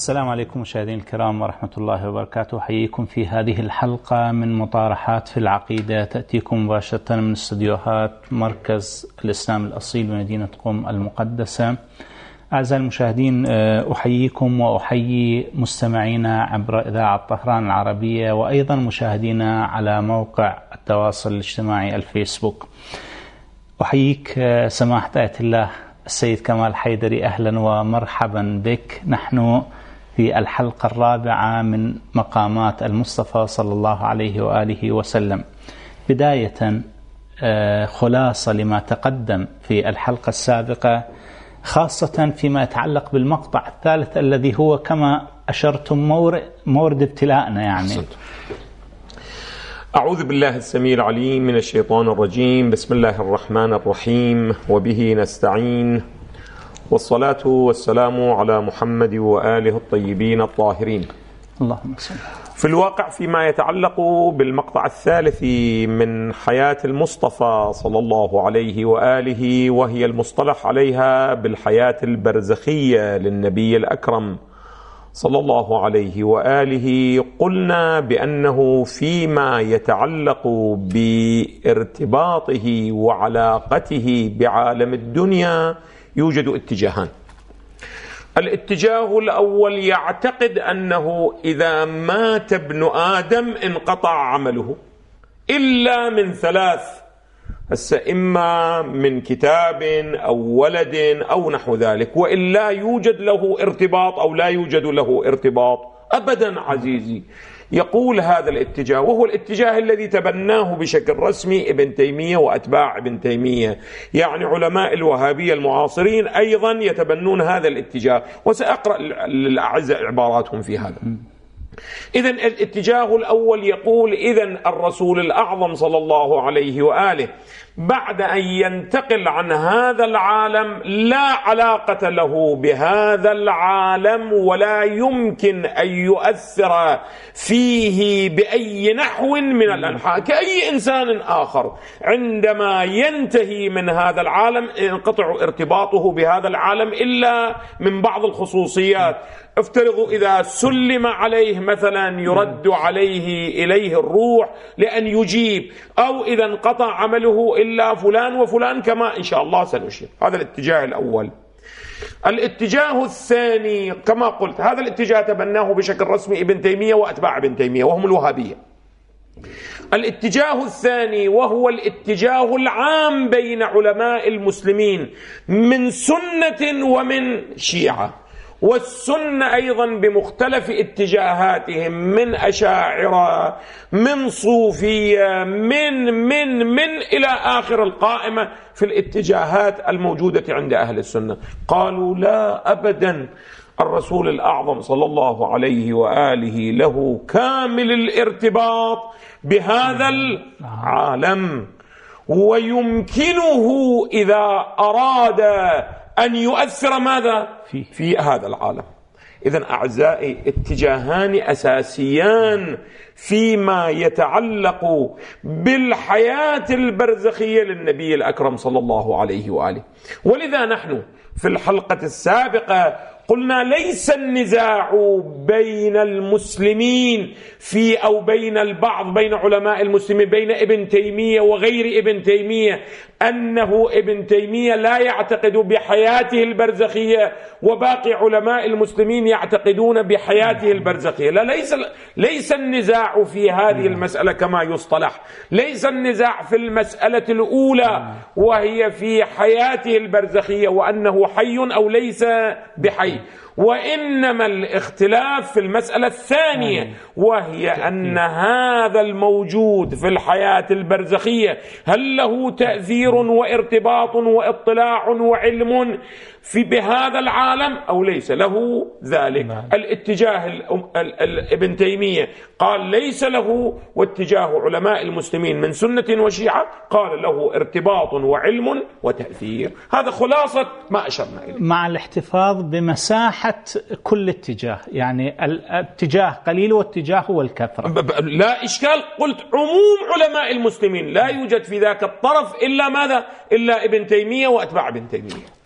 السلام عليكم مشاهدينا الكرام ورحمة الله وبركاته. أحييكم في هذه الحلقة من مطارحات في العقيدة، تأتيكم مباشرة من استديوهات مركز الإسلام الأصيل بمدينة قم المقدسة. أعزائي المشاهدين، أحييكم وأحيي مستمعينا عبر إذاعة طهران العربية، وأيضا مشاهدينا على موقع التواصل الاجتماعي الفيسبوك. أحييك سماحة آية الله السيد كمال حيدري، أهلا ومرحبا بك. نحن في الحلقة الرابعة من مقامات المصطفى صلى الله عليه وآله وسلم. بداية خلاصة لما تقدم في الحلقة السابقة، خاصة فيما يتعلق بالمقطع الثالث الذي هو كما أشرتم مورد ابتلاءنا. يعني أعوذ بالله السميع العليم من الشيطان الرجيم. بسم الله الرحمن الرحيم، وبه نستعين، والصلاة والسلام على محمد وآله الطيبين الطاهرين. اللهم صل. في الواقع فيما يتعلق بالمقطع الثالث من حياة المصطفى صلى الله عليه وآله، وهي المصطلح عليها بالحياة البرزخية للنبي الأكرم صلى الله عليه وآله، قلنا بأنه فيما يتعلق بارتباطه وعلاقته بعالم الدنيا يوجد اتجاهان. الاتجاه الأول يعتقد أنه إذا مات ابن آدم انقطع عمله إلا من ثلاث، إما من كتاب أو ولد أو نحو ذلك، وإلا يوجد له ارتباط أو لا يوجد له ارتباط أبدا عزيزي. يقول هذا الاتجاه، وهو الاتجاه الذي تبناه بشكل رسمي ابن تيمية وأتباع ابن تيمية، يعني علماء الوهابية المعاصرين أيضا يتبنون هذا الاتجاه، وسأقرأ للأعزاء عباراتهم في هذا. إذن الاتجاه الأول يقول إذن الرسول الأعظم صلى الله عليه وآله بعد أن ينتقل عن هذا العالم لا علاقة له بهذا العالم، ولا يمكن أن يؤثر فيه بأي نحو من الأنحاء كأي إنسان آخر. عندما ينتهي من هذا العالم ينقطع ارتباطه بهذا العالم إلا من بعض الخصوصيات. افترضوا إذا سلم عليه مثلا يرد عليه إليه الروح لأن يجيب، أو إذا انقطع عمله إلا فلان وفلان كما إن شاء الله سنشير. هذا الاتجاه الأول. الاتجاه الثاني كما قلت، هذا الاتجاه تبناه بشكل رسمي ابن تيمية وأتباع ابن تيمية وهم الوهابية. الاتجاه الثاني وهو الاتجاه العام بين علماء المسلمين من سنة ومن شيعة، والسنة أيضا بمختلف اتجاهاتهم، من أشاعرة، من صوفية، من إلى آخر القائمة في الاتجاهات الموجودة عند أهل السنة. قالوا لا أبدا، الرسول الأعظم صلى الله عليه وآله له كامل الارتباط بهذا العالم، ويمكنه إذا أراد أن يؤثر ماذا في هذا العالم. إذن أعزائي، اتجاهان أساسيان فيما يتعلق بالحياة البرزخية للنبي الأكرم صلى الله عليه وآله. ولذا نحن في الحلقة السابقة قلنا ليس النزاع بين المسلمين أو بين البعض بين علماء المسلمين بين ابن تيمية وغير ابن تيمية أنه ابن تيمية لا يعتقد بحياته البرزخية وباقي علماء المسلمين يعتقدون بحياته البرزخية. لا، ليس النزاع في هذه المسألة كما يصطلح. ليس النزاع في المسألة الأولى وهي في حياته البرزخية وأنه حي أو ليس بحي، وإنما الاختلاف في المسألة الثانية، وهي أن هذا الموجود في الحياة البرزخية هل له تأثير وارتباط واطلاع وعلم بهذا العالم أو ليس له ذلك. الاتجاه ابن تيمية قال ليس له، واتجاه علماء المسلمين من سنة وشيعة قال له ارتباط وعلم وتأثير. هذا خلاصة ما أشرنا إليه، مع الاحتفاظ بمساحة كل اتجاه. يعني الاتجاه قليل واتجاه هو الكثرة، لا إشكال. قلت عموم علماء المسلمين لا يوجد في ذاك الطرف إلا ماذا؟ إلا ابن تيمية وأتباع ابن تيمية. طيب،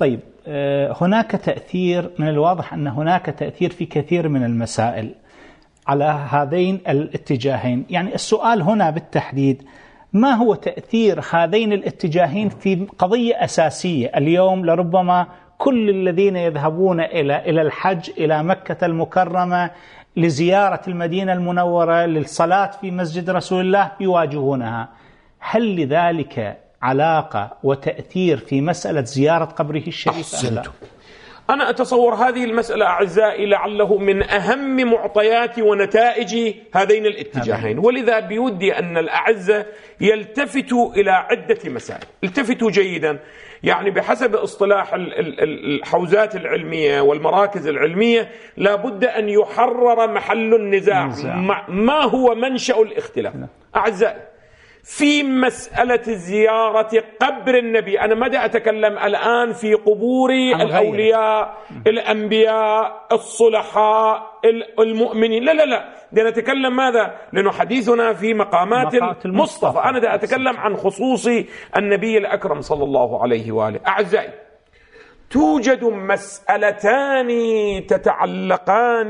هناك تأثير، من الواضح أن هناك تأثير في كثير من المسائل على هذين الاتجاهين. يعني السؤال هنا بالتحديد، ما هو تأثير هذين الاتجاهين في قضية أساسية اليوم؟ لربما كل الذين يذهبون إلى الحج إلى مكة المكرمة لزيارة المدينة المنورة للصلاة في مسجد رسول الله يواجهونها. هل لذلك علاقة وتأثير في مسألة زيارة قبره الشريف أم لا؟ أنا أتصور هذه المسألة أعزائي لعله من أهم معطيات ونتائج هذين الاتجاهين، ولذا بودي أن الأعزة يلتفتوا إلى عدة مسائل. التفتوا جيدا، يعني بحسب اصطلاح الحوزات العلمية والمراكز العلمية لا بد أن يحرر محل النزاع. ما هو منشأ الاختلاف؟ أعزائي، في مسألة زيارة قبر النبي، أنا ماذا أتكلم الآن في قبور الأولياء الأنبياء الصلحاء المؤمنين، لا نتكلم ماذا؟ لأنه حديثنا في مقامات المصطفى. أنا أتكلم عن خصوص النبي الأكرم صلى الله عليه وآله. أعزائي، توجد مسألتان تتعلقان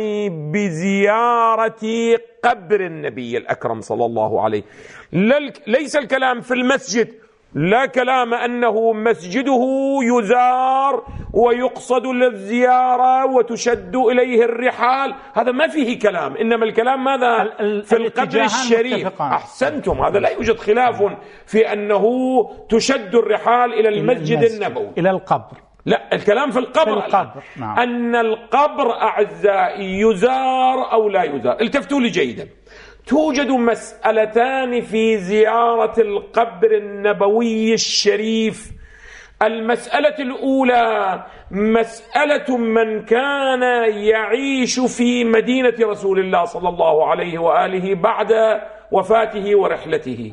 بزيارة قبر النبي الأكرم صلى الله عليه. ليس الكلام في المسجد، لا كلام أنه مسجده يزار ويقصد للزيارة وتشد إليه الرحال، هذا ما فيه كلام. إنما الكلام ماذا؟ في القبر الشريف. أحسنتم، هذا لا يوجد خلاف في أنه تشد الرحال إلى المسجد النبوي، إلى القبر. لا، الكلام في القبر. نعم. أن القبر أعزائي يزار أو لا يزار. التفتوا لي جيدا، توجد مسألتان في زيارة القبر النبوي الشريف. المسألة الأولى مسألة من كان يعيش في مدينة رسول الله صلى الله عليه وآله بعد وفاته ورحلته،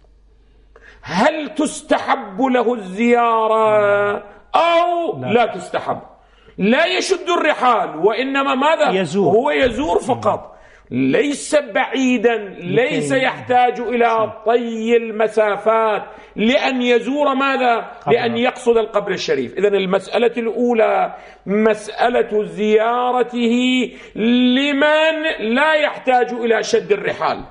هل تستحب له الزيارة أو لا تستحب؟ لا يشد الرحال، وإنما ماذا؟ هو يزور فقط، ليس بعيدا، ليس يحتاج إلى طي المسافات لأن يزور ماذا؟ لأن يقصد القبر الشريف. إذن المسألة الأولى مسألة زيارته لمن لا يحتاج إلى شد الرحال.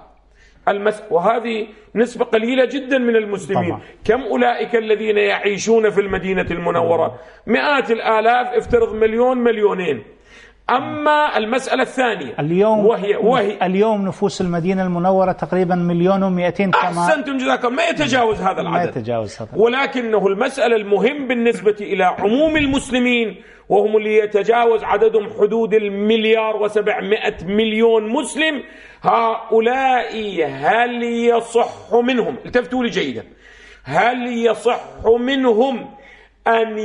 وهذه نسبة قليلة جدا من المسلمين. طبعا. كم أولئك الذين يعيشون في المدينة المنورة؟ مئات الآلاف، افترض مليون مليونين. أما المسألة الثانية وهي اليوم نفوس المدينة المنورة تقريبا 1,200,000 كما أحسنتم جزاكم، ما يتجاوز هذا العدد، ما يتجاوز هذا. ولكنه المسألة المهم بالنسبة إلى عموم المسلمين، وهم اللي يتجاوز عددهم حدود 1,700,000,000 مسلم، هؤلاء هل يصح منهم، التفتوا لي جيدا، هل يصح منهم أن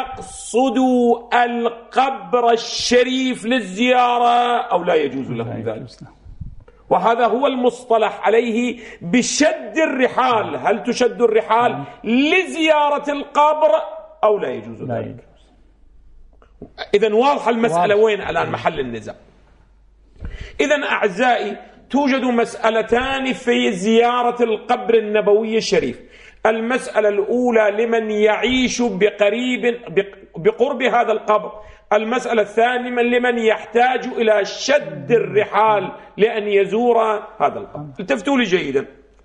يقصدوا القبر الشريف للزيارة أو لا يجوز لهم ذلك؟ وهذا هو المصطلح عليه بشد الرحال. هل تشد الرحال لزيارة القبر أو لا يجوز ذلك؟ إذن واضحة المسألة وين الآن محل النزاع. إذن أعزائي، توجد مسألتان في زيارة القبر النبوي الشريف. المسألة الأولى لمن يعيش بقرب هذا القبر. المسألة الثانية لمن يحتاج إلى شد الرحال لأن يزور هذا القبر. التفتوا لي جيدا،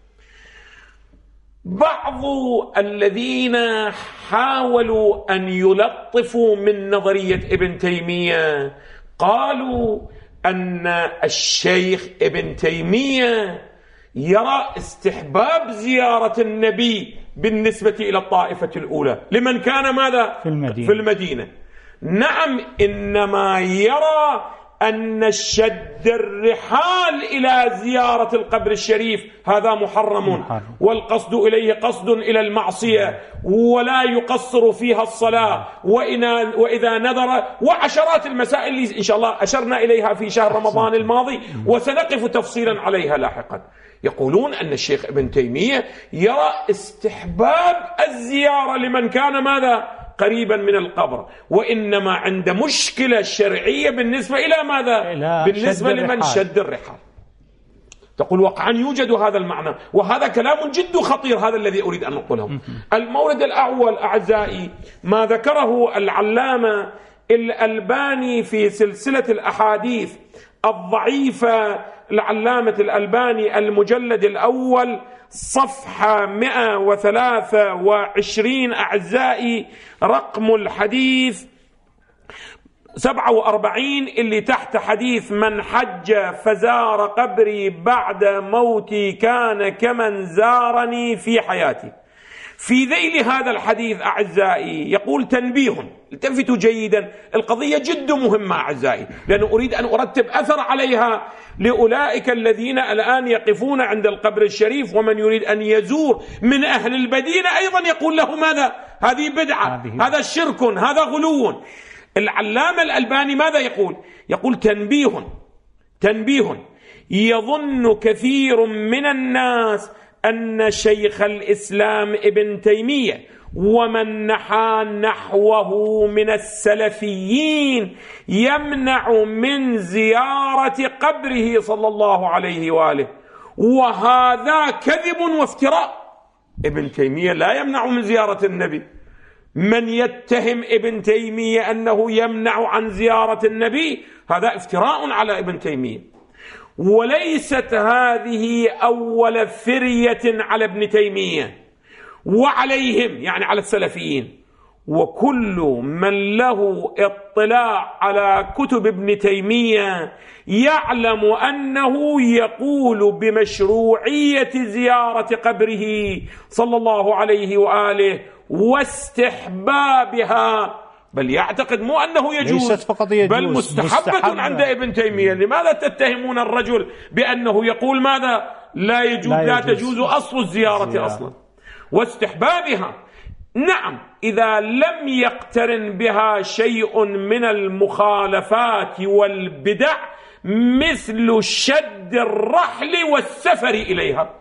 بعض الذين حاولوا أن يلطفوا من نظرية ابن تيمية قالوا أن الشيخ ابن تيمية يرى استحباب زيارة النبي بالنسبة إلى الطائفة الأولى لمن كان ماذا؟ في المدينة. نعم، إنما يرى أن شد الرحال إلى زيارة القبر الشريف هذا محرم، والقصد إليه قصد إلى المعصية، ولا يقصر فيها الصلاة، وإذا نذر، وعشرات المسائل اللي إن شاء الله أشرنا إليها في شهر رمضان الماضي وسنقف تفصيلا عليها لاحقا. يقولون أن الشيخ ابن تيمية يرى استحباب الزيارة لمن كان ماذا؟ قريبا من القبر، وإنما عند مشكلة شرعية بالنسبة إلى ماذا؟ بالنسبة لمن شد الرحال. تقول وقعا يوجد هذا المعنى، وهذا كلام جد خطير، هذا الذي أريد أن أقوله. المورد الأول أعزائي ما ذكره العلامة الألباني في سلسلة الأحاديث الضعيفة، العلامة الألباني المجلد الأول صفحة 123 أعزائي، رقم الحديث 47 اللي تحت حديث من حج فزار قبري بعد موتي كان كمن زارني في حياتي. في ذيل هذا الحديث أعزائي يقول تنبيه، التفتوا جيدا، القضية جد مهمة أعزائي، لأن أريد أن أرتب أثر عليها لأولئك الذين الآن يقفون عند القبر الشريف، ومن يريد أن يزور من أهل المدينة أيضا يقول له ماذا؟ هذه بدعة، هذا شرك، هذا غلو. العلامة الألباني ماذا يقول؟ يقول تنبيه يظن كثير من الناس أن شيخ الإسلام ابن تيمية ومن نحى نحوه من السلفيين يمنع من زيارة قبره صلى الله عليه وآله، وهذا كذب وافتراء. ابن تيمية لا يمنع من زيارة النبي. من يتهم ابن تيمية أنه يمنع عن زيارة النبي هذا افتراء على ابن تيمية، وليست هذه أول فرية على ابن تيمية وعليهم، يعني على السلفيين. وكل من له اطلاع على كتب ابن تيمية يعلم أنه يقول بمشروعية زيارة قبره صلى الله عليه وآله واستحبابها، بل يعتقد مو أنه يجوز، بل مستحبة عند ابن تيمية. لماذا تتهمون الرجل بأنه يقول ماذا؟ لا تجوز أصل الزيارة أصلا واستحبابها. نعم، إذا لم يقترن بها شيء من المخالفات والبدع مثل شد الرحل والسفر إليها.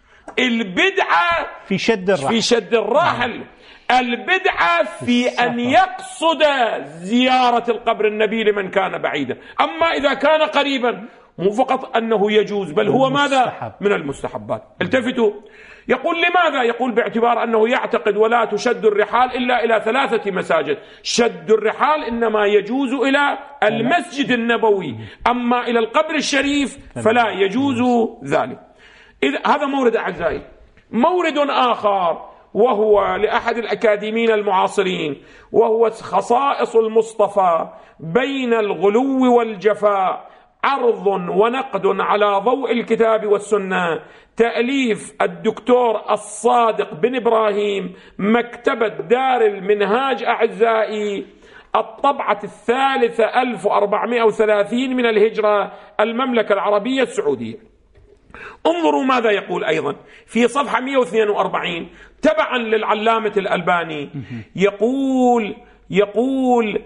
البدعة في شد الرحل، البدعة في أن يقصد زيارة القبر النبي لمن كان بعيدا. أما إذا كان قريبا مو فقط أنه يجوز، بل هو ماذا؟ من المستحبات. التفتوا، يقول لماذا؟ يقول باعتبار أنه يعتقد ولا تشد الرحال إلا إلى 3 مساجد. شد الرحال إنما يجوز إلى المسجد النبوي، أما إلى القبر الشريف فلا يجوز ذلك. هذا مورد أعزائي. مورد آخر وهو لأحد الأكاديميين المعاصرين، وهو خصائص المصطفى بين الغلو والجفاء، عرض ونقد على ضوء الكتاب والسنة، تأليف الدكتور الصادق بن إبراهيم، مكتبة دار المنهاج أعزائي، الطبعة 1430 من الهجرة، المملكة العربية السعودية. انظروا ماذا يقول أيضا في صفحة 142 تبعا للعلامة الألباني. يقول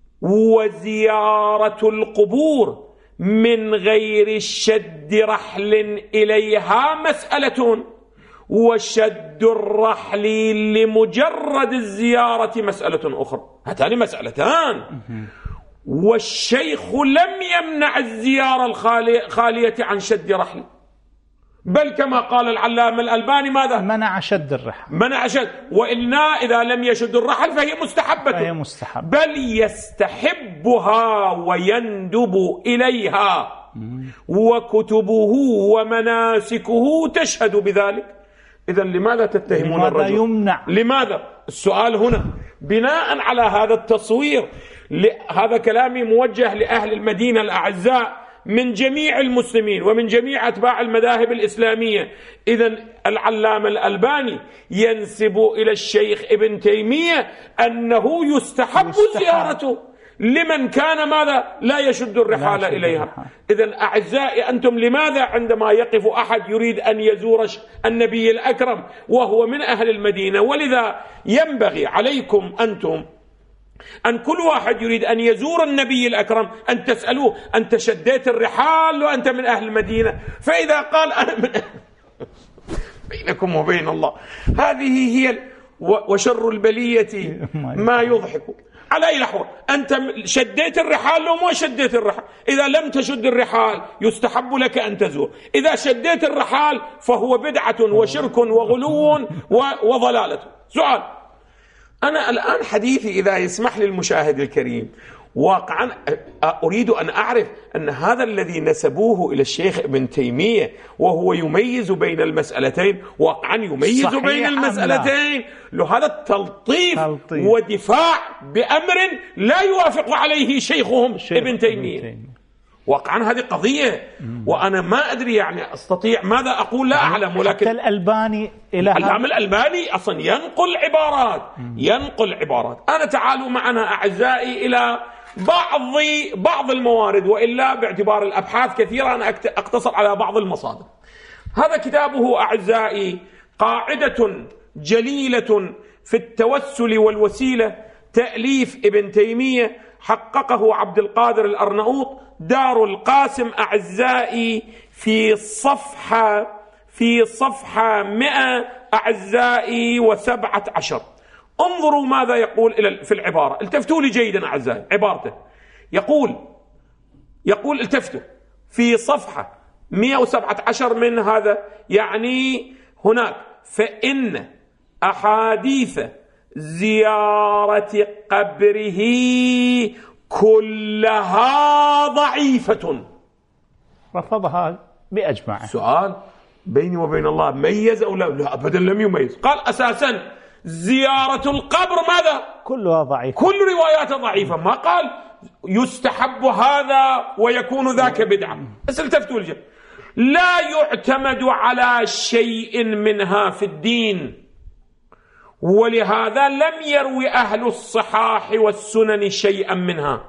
وزيارة القبور من غير الشد رحل إليها مسألة، وشد الرحل لمجرد الزيارة مسألة أخرى. هاتان مسألتان. والشيخ لم يمنع الزيارة الخالية عن شد رحل، بل كما قال العلامة الألباني ماذا؟ منع شد الرحل، وإلا إذا لم يشد الرحل فهي مستحبة، بل يستحبها ويندب إليها، وكتبه ومناسكه تشهد بذلك. إذن لماذا تتهمون الرجل؟ يمنع. لماذا؟ السؤال هنا بناء على هذا التصوير. هذا كلامي موجه لأهل المدينة الأعزاء من جميع المسلمين ومن جميع أتباع المذاهب الإسلامية. إذن العلامة الألباني ينسب إلى الشيخ ابن تيمية أنه يستحب زيارته لمن كان ماذا؟ لا يشد الرحال إليها. إذن أعزائي أنتم لماذا عندما يقف أحد يريد أن يزور النبي الأكرم وهو من أهل المدينة، ولذا ينبغي عليكم أنتم أن كل واحد يريد أن يزور النبي الأكرم أن تسألوه أنت شديت الرحال وأنت من أهل المدينة؟ فإذا قال أنا من بينكم وبين الله، هذه هي وشر البلية ما يضحك. على أي لحظة أنت شديت الرحال لو ما شديت الرحال. إذا لم تشد الرحال يستحب لك أن تزور، إذا شديت الرحال فهو بدعة وشرك وغلو وضلالة. سؤال، أنا الآن حديثي إذا يسمح لي المشاهد الكريم واقعا أريد أن أعرف أن هذا الذي نسبوه إلى الشيخ ابن تيمية وهو يميز بين المسألتين، واقعا يميز بين المسألتين، هذا التلطيف ودفاع بأمر لا يوافق عليه شيخهم ابن تيمية. واقعا هذه قضية، وأنا ما أدري يعني أستطيع ماذا أقول، لا أعلم. ولكن الألباني الإمام الألباني أصلا ينقل عبارات. أنا تعالوا معنا أعزائي إلى بعض الموارد، وإلا باعتبار الأبحاث كثيرة أنا أقتصر على بعض المصادر. هذا كتابه أعزائي قاعدة جليلة في التوسل والوسيلة، تأليف ابن تيمية، حققه عبد القادر الأرناؤوط، دار القاسم أعزائي، في صفحة 100 أعزائي و17. انظروا ماذا يقول في العبارة، التفتوا لي جيدا أعزائي عبارته. يقول التفتوا في صفحة 117 من هذا، يعني هناك: فإن أحاديث زيارة قبره كلها ضعيفة. رفضها بأجمع. سؤال بيني وبين الله، ميز أو لا أبدا لم يميز. قال أساسا زيارة القبر ماذا؟ كلها ضعيفة، كل رواياته ضعيفة، ما قال يستحب هذا ويكون ذاك بدعة. بس التفتوا الجمع، لا يعتمد على شيء منها في الدين، ولهذا لم يروي أهل الصحاح والسنن شيئا منها،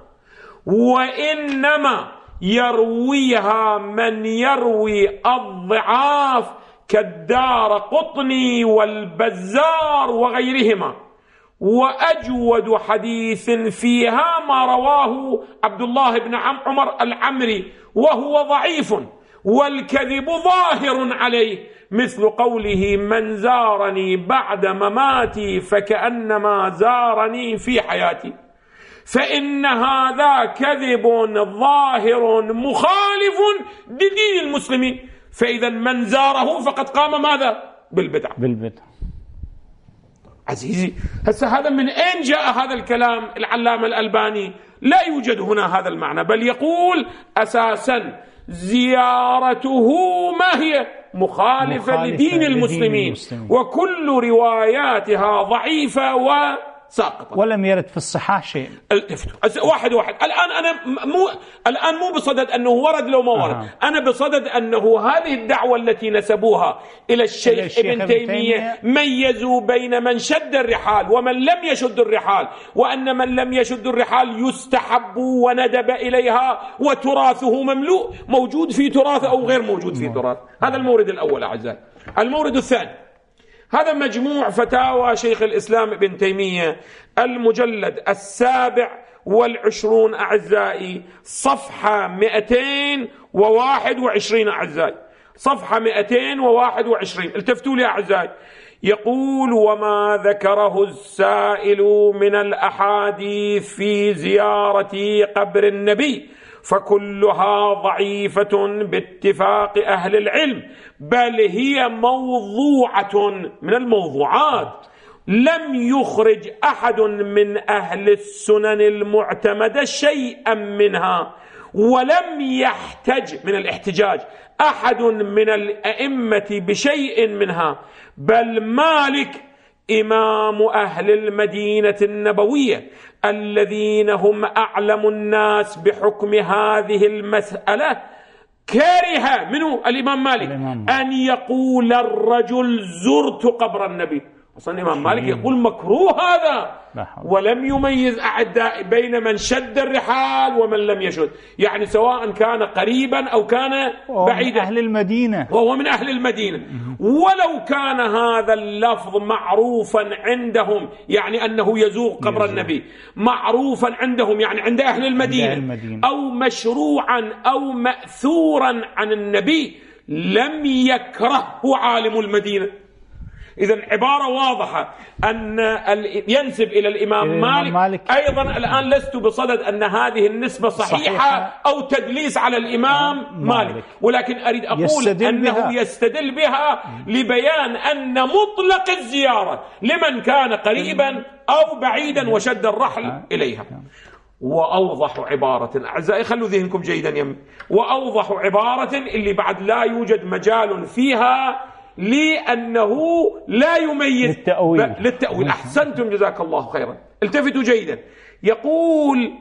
وإنما يرويها من يروي الضعاف كالدارقطني والبزار وغيرهما. وأجود حديث فيها ما رواه عبد الله بن عمر العمري وهو ضعيف والكذب ظاهر عليه، مثل قوله: من زارني بعد مماتي فكأنما زارني في حياتي، فإن هذا كذب ظاهر مخالف لدين المسلمين. فإذا من زاره فقد قام ماذا؟ بالبدعة. عزيزي، هسه هذا من أين جاء هذا الكلام العلامة الألباني؟ لا يوجد هنا هذا المعنى، بل يقول أساسا زيارته ما هي؟ مخالفة لدين المسلمين، وكل رواياتها ضعيفة وساقطة، ولم يرد في الصحاح شيء. التفتوا واحد. الآن أنا مو بصدد أنه ورد لو ما ورد، أنا بصدد أنه هذه الدعوة التي نسبوها إلى الشيخ ابن تيمية ميزوا بين من شد الرحال ومن لم يشد الرحال، وأن من لم يشد الرحال يستحب وندب إليها، وتراثه مملوء، موجود في تراث أو غير موجود في تراث. هذا المورد الأول أعزائي. المورد الثاني، هذا مجموع فتاوى شيخ الإسلام ابن تيمية، المجلد 27 أعزائي، صفحة 221 أعزائي، صفحة 221. التفتوا لي أعزائي. يقول: وما ذكره السائل من الأحاديث في زيارة قبر النبي فكلها ضعيفة باتفاق أهل العلم، بل هي موضوعة من الموضوعات. لم يخرج أحد من أهل السنن المعتمدة شيئا منها، ولم يحتج من الاحتجاج أحد من الأئمة بشيء منها، بل مالك إمام أهل المدينة النبوية الذين هم أعلم الناس بحكم هذه المسألة كره منه الإمام مالك أن يقول الرجل زرت قبر النبي. أصلا الإمام مالك يقول مكروه هذا، ولم يميز أعداء بين من شد الرحال ومن لم يشد، يعني سواء كان قريبا أو كان بعيدا، أهل المدينة، وهو من أهل المدينة. ولو كان هذا اللفظ معروفا عندهم، يعني أنه يزور قبر النبي، معروفا عندهم يعني عند أهل المدينة، أو مشروعا أو مأثورا عن النبي، لم يكرهه عالم المدينة. إذن عبارة واضحة أن ينسب إلى الإمام مالك. أيضا الآن لست بصدد أن هذه النسبة صحيحة أو تدليس على الإمام مالك، ولكن أريد أقول أنه يستدل بها لبيان أن مطلق الزيارة لمن كان قريبا أو بعيدا وشد الرحل إليها. وأوضح عبارة أعزائي، خلوا ذهنكم جيدا يم، وأوضح عبارة اللي بعد لا يوجد مجال فيها لأنه لا يميز للتأويل. أحسنتم جزاك الله خيرا، التفتوا جيدا. يقول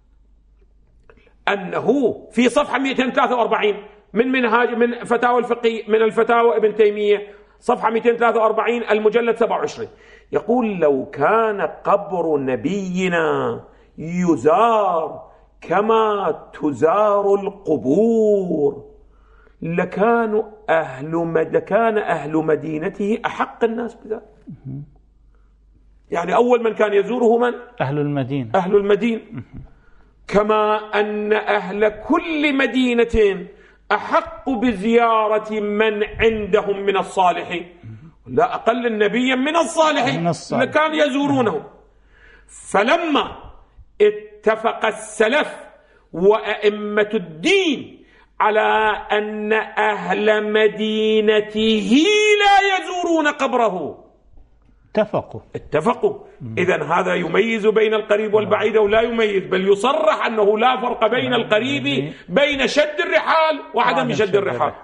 أنه في صفحة 243 من فتاوى الفقيه، من الفتاوى ابن تيمية، صفحة 243 المجلد 27، يقول لو كان قبر نبينا يزار كما تزار القبور لكان أهل مدينته أحق الناس بذلك. يعني أول من كان يزوره من؟ أهل المدينة. أهل المدينة، كما أن أهل كل مدينة أحق بزيارة من عندهم من الصالحين، لا أقل نبيا من الصالحين لكان يزورونه. فلما اتفق السلف وأئمة الدين على أن أهل مدينته لا يزورون قبره اتفقوا. إذن هذا يميز بين القريب والبعيد ولا يميز، بل يصرح أنه لا فرق بين القريب بين شد الرحال وعدم شد الرحال،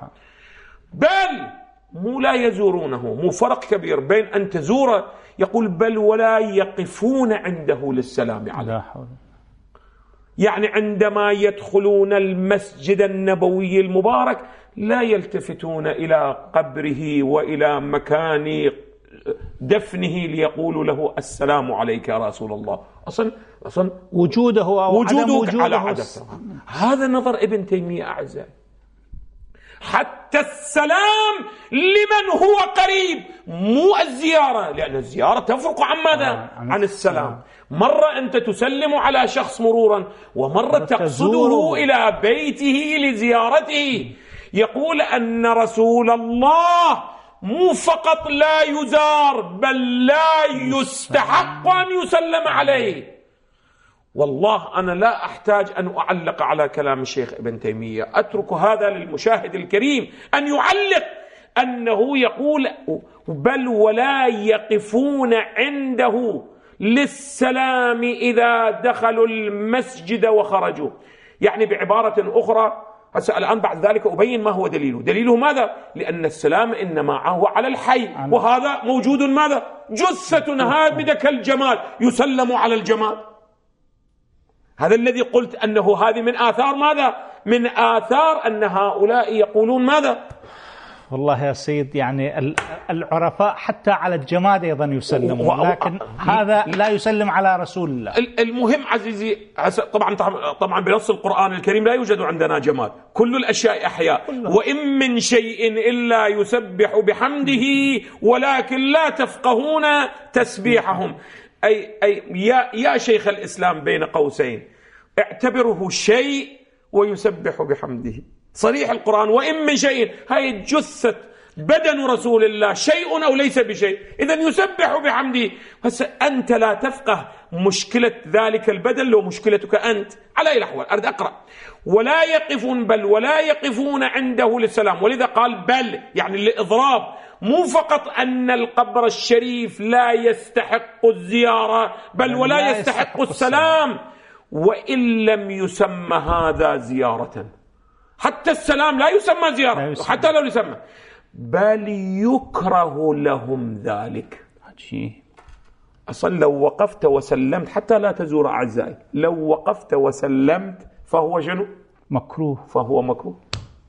بل مو لا يزورونه، مو فرق كبير بين أن تزوره، يقول بل ولا يقفون عنده للسلام عليه. يعني عندما يدخلون المسجد النبوي المبارك لا يلتفتون إلى قبره وإلى مكان دفنه ليقولوا له السلام عليك يا رسول الله. أصلا وجوده على عدسه. هذا نظر ابن تيمية أعزائي. حتى السلام لمن هو قريب، مو الزيارة، لأن الزيارة تفرق عن ماذا؟ عن السلام. مرة أنت تسلم على شخص مرورا، ومرة تقصده إلى بيته لزيارته. يقول أن رسول الله مو فقط لا يزار، بل لا يستحق أن يسلم عليه. والله أنا لا أحتاج أن أعلق على كلام الشيخ ابن تيمية، أترك هذا للمشاهد الكريم أن يعلق، أنه يقول بل ولا يقفون عنده للسلام إذا دخلوا المسجد وخرجوا. يعني بعبارة أخرى، الآن بعد ذلك أبين ما هو دليله ماذا؟ لأن السلام إنما هو على الحي، وهذا موجود ماذا؟ جثة هامدة كالجمال يسلم على الجمال. هذا الذي قلت أنه هذه من آثار ماذا؟ من آثار أن هؤلاء يقولون ماذا؟ والله يا سيد، يعني العرفاء حتى على الجماد أيضا يسلمون، لكن هذا لا يسلم على رسول الله. المهم عزيزي، طبعا بنص القرآن الكريم لا يوجد عندنا جماد، كل الأشياء أحياء، وإن من شيء إلا يسبح بحمده ولكن لا تفقهون تسبيحهم. أي يا شيخ الإسلام بين قوسين، اعتبره شيء ويسبح بحمده. صريح القرآن، وإن من شيء، هاي جثة بدن رسول الله شيء أو ليس بشيء، إذن يسبح بحمده. بس أنت لا تفقه مشكلة ذلك البدن لو مشكلتك أنت. على أي الأحوال أريد أقرأ. ولا يقفون، بل ولا يقفون عنده للسلام، ولذا قال بل يعني للإضراب، مو فقط أن القبر الشريف لا يستحق الزيارة، بل ولا يستحق السلام، وإن لم يسمى هذا زيارة. حتى السلام لا يسمى زيارة، حتى لو يسمى، بل يكره لهم ذلك. أصلا لو وقفت وسلمت، حتى لا تزور أعزائي، لو وقفت وسلمت فهو شنو؟ مكروه. فهو مكروه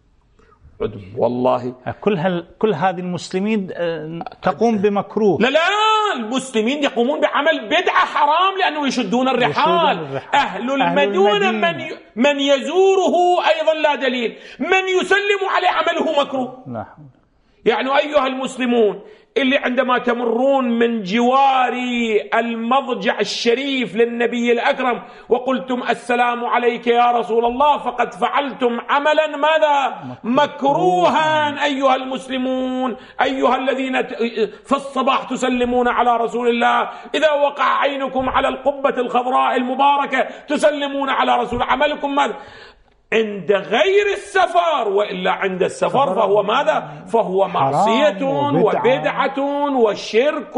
والله. كل هذه المسلمين تقوم بمكروه. لا المسلمين يقومون بعمل بدعة حرام لأنه يشدون الرحال. أهل المدينة من يزوره أيضا لا دليل، من يسلم عليه عمله مكروه. لا. يعني أيها المسلمون، اللي عندما تمرون من جوار المضجع الشريف للنبي الأكرم وقلتم السلام عليك يا رسول الله فقد فعلتم عملا ماذا؟ مكروها أيها المسلمون، أيها الذين في الصباح تسلمون على رسول الله، إذا وقع عينكم على القبة الخضراء المباركة تسلمون على رسول، عملكم ماذا؟ عند غير السفر، وإلا عند السفر فهو ماذا؟ فهو معصية وبدعة وشرك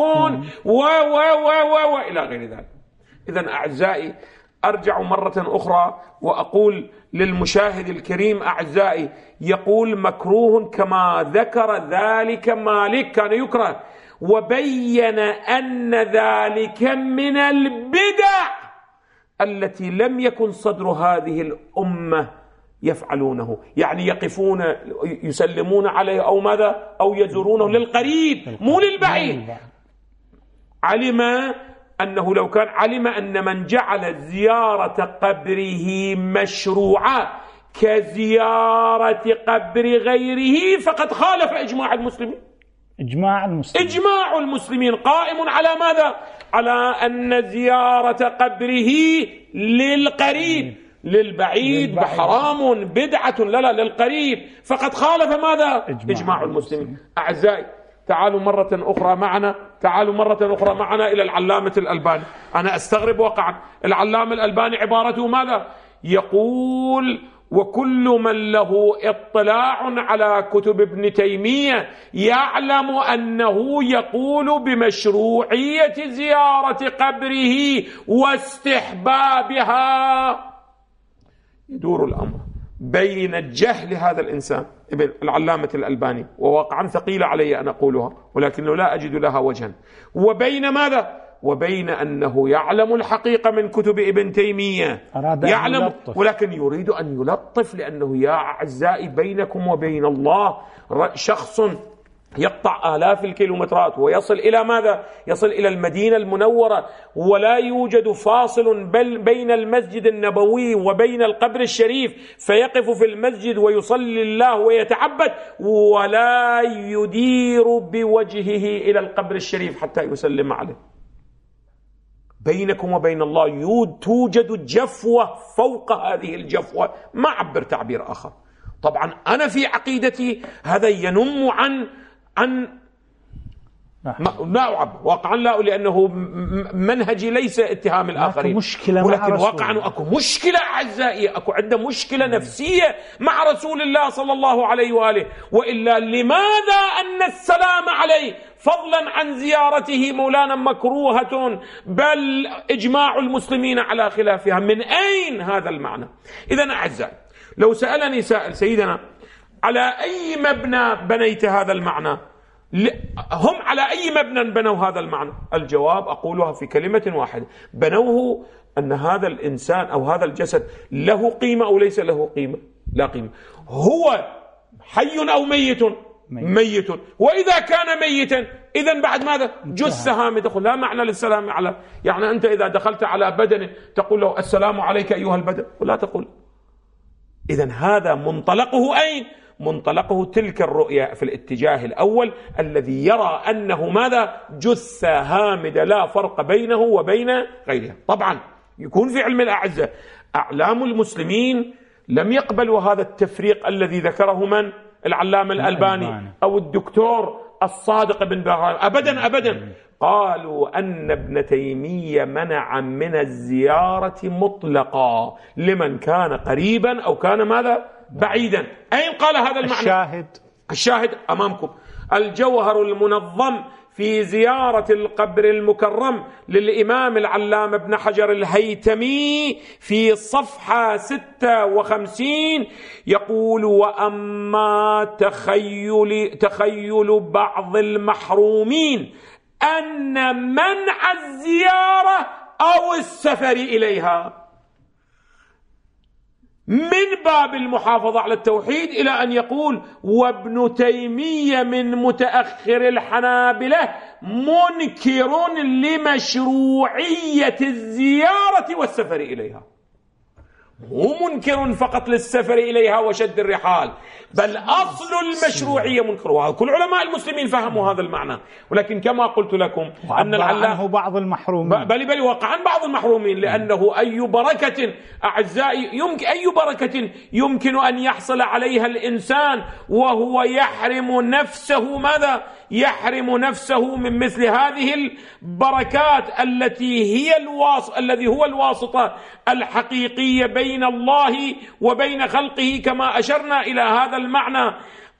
وإلى غير ذلك. إذن أعزائي أرجع مرة أخرى وأقول للمشاهد الكريم أعزائي، يقول مكروه كما ذكر ذلك مالك كان يكره، وبين أن ذلك من البدع التي لم يكن صدر هذه الأمة يفعلونه، يعني يقفون يسلمون عليه أو ماذا أو يزورونه للقريب مو للبعيد. علم أنه لو كان علم أن من جعل زيارة قبره مشروعة كزيارة قبر غيره فقد خالف إجماع المسلمين. إجماع المسلمين قائم على ماذا؟ على أن زيارة قبره للقريب، للبعيد بحرام بدعة، لا للقريب، فقد خالف ماذا؟ إجماع المسلمين. أعزائي تعالوا مرة أخرى معنا إلى العلامة الألباني. أنا أستغرب واقعا، العلامة الألباني عبارته ماذا؟ يقول وكل من له اطلاع على كتب ابن تيمية يعلم أنه يقول بمشروعية زيارة قبره واستحبابها. يدور الأمر بين الجهل هذا الإنسان العلامة الألباني، وواقعا ثقيلة علي أن أقولها ولكنه لا أجد لها وجها، وبين ماذا؟ وبين أنه يعلم الحقيقة من كتب ابن تيمية، يعلم ولكن يريد أن يلطف، لأنه يا أعزائي بينكم وبين الله شخص يقطع آلاف الكيلومترات ويصل إلى ماذا؟ يصل إلى المدينة المنورة، ولا يوجد فاصل بين المسجد النبوي وبين القبر الشريف، فيقف في المسجد ويصلي الله ويتعبد ولا يدير بوجهه إلى القبر الشريف حتى يسلم عليه. بينكم وبين الله توجد جفوة فوق هذه الجفوة، ما أعبر تعبير آخر. طبعا أنا في عقيدتي هذا ينم عن لا أعبر واقعا، لا، لأنه منهجي ليس اتهام الآخرين، ولكن واقعا أكو مشكلة أعزائي، أكو عندنا مشكلة نفسية مع رسول الله صلى الله عليه وآله. وإلا لماذا أن السلام عليه فضلا عن زيارته مولانا مكروهة، بل إجماع المسلمين على خلافها؟ من أين هذا المعنى؟ إذن أعزائي لو سألني سائل سيدنا على أي مبنى بنيت هذا المعنى؟ هم على أي مبنى بنوا هذا المعنى؟ الجواب أقولها في كلمة واحدة: بنوه أن هذا الإنسان أو هذا الجسد له قيمة أو ليس له قيمة؟ لا قيمة. هو حي أو ميت؟ ميت. وإذا كان ميتا إذن بعد ماذا؟ جثة هامدة. لا معنى للسلام على، يعني أنت إذا دخلت على بدن تقول له السلام عليك أيها البدن، ولا تقول. إذن هذا منطلقه أين؟ منطلقه تلك الرؤية في الاتجاه الأول الذي يرى أنه ماذا؟ جثة هامدة لا فرق بينه وبين غيرها. طبعا يكون في علم الأعزة أعلام المسلمين لم يقبلوا هذا التفريق الذي ذكره من؟ العلامة الألباني أو الدكتور الصادق بن بهرام، أبدا أبدا. قالوا أن ابن تيمية منع من الزيارة مطلقا لمن كان قريبا أو كان ماذا؟ بعيدا. أين قال هذا المعنى؟ الشاهد أمامكم، الجوهر المنظم في زيارة القبر المكرم للإمام العلامة ابن حجر الهيتمي في صفحة 56 يقول: وأما تخيل بعض المحرومين أن منع الزيارة أو السفر إليها من باب المحافظة على التوحيد، إلى أن يقول: وابن تيمية من متأخر الحنابلة منكر لمشروعية الزيارة والسفر إليها. مو منكر فقط للسفر إليها وشد الرحال، بل أصل المشروعية منكر. كل علماء المسلمين فهموا هذا المعنى، ولكن كما قلت لكم أن عنه بعض المحرومين، بل وقع عن بعض المحرومين، لأنه أي بركة أعزائي يمكن أن يحصل عليها الإنسان وهو يحرم نفسه ماذا؟ يحرم نفسه من مثل هذه البركات الذي هو الواسطة الحقيقية بين الله وبين خلقه، كما أشرنا إلى هذا المعنى.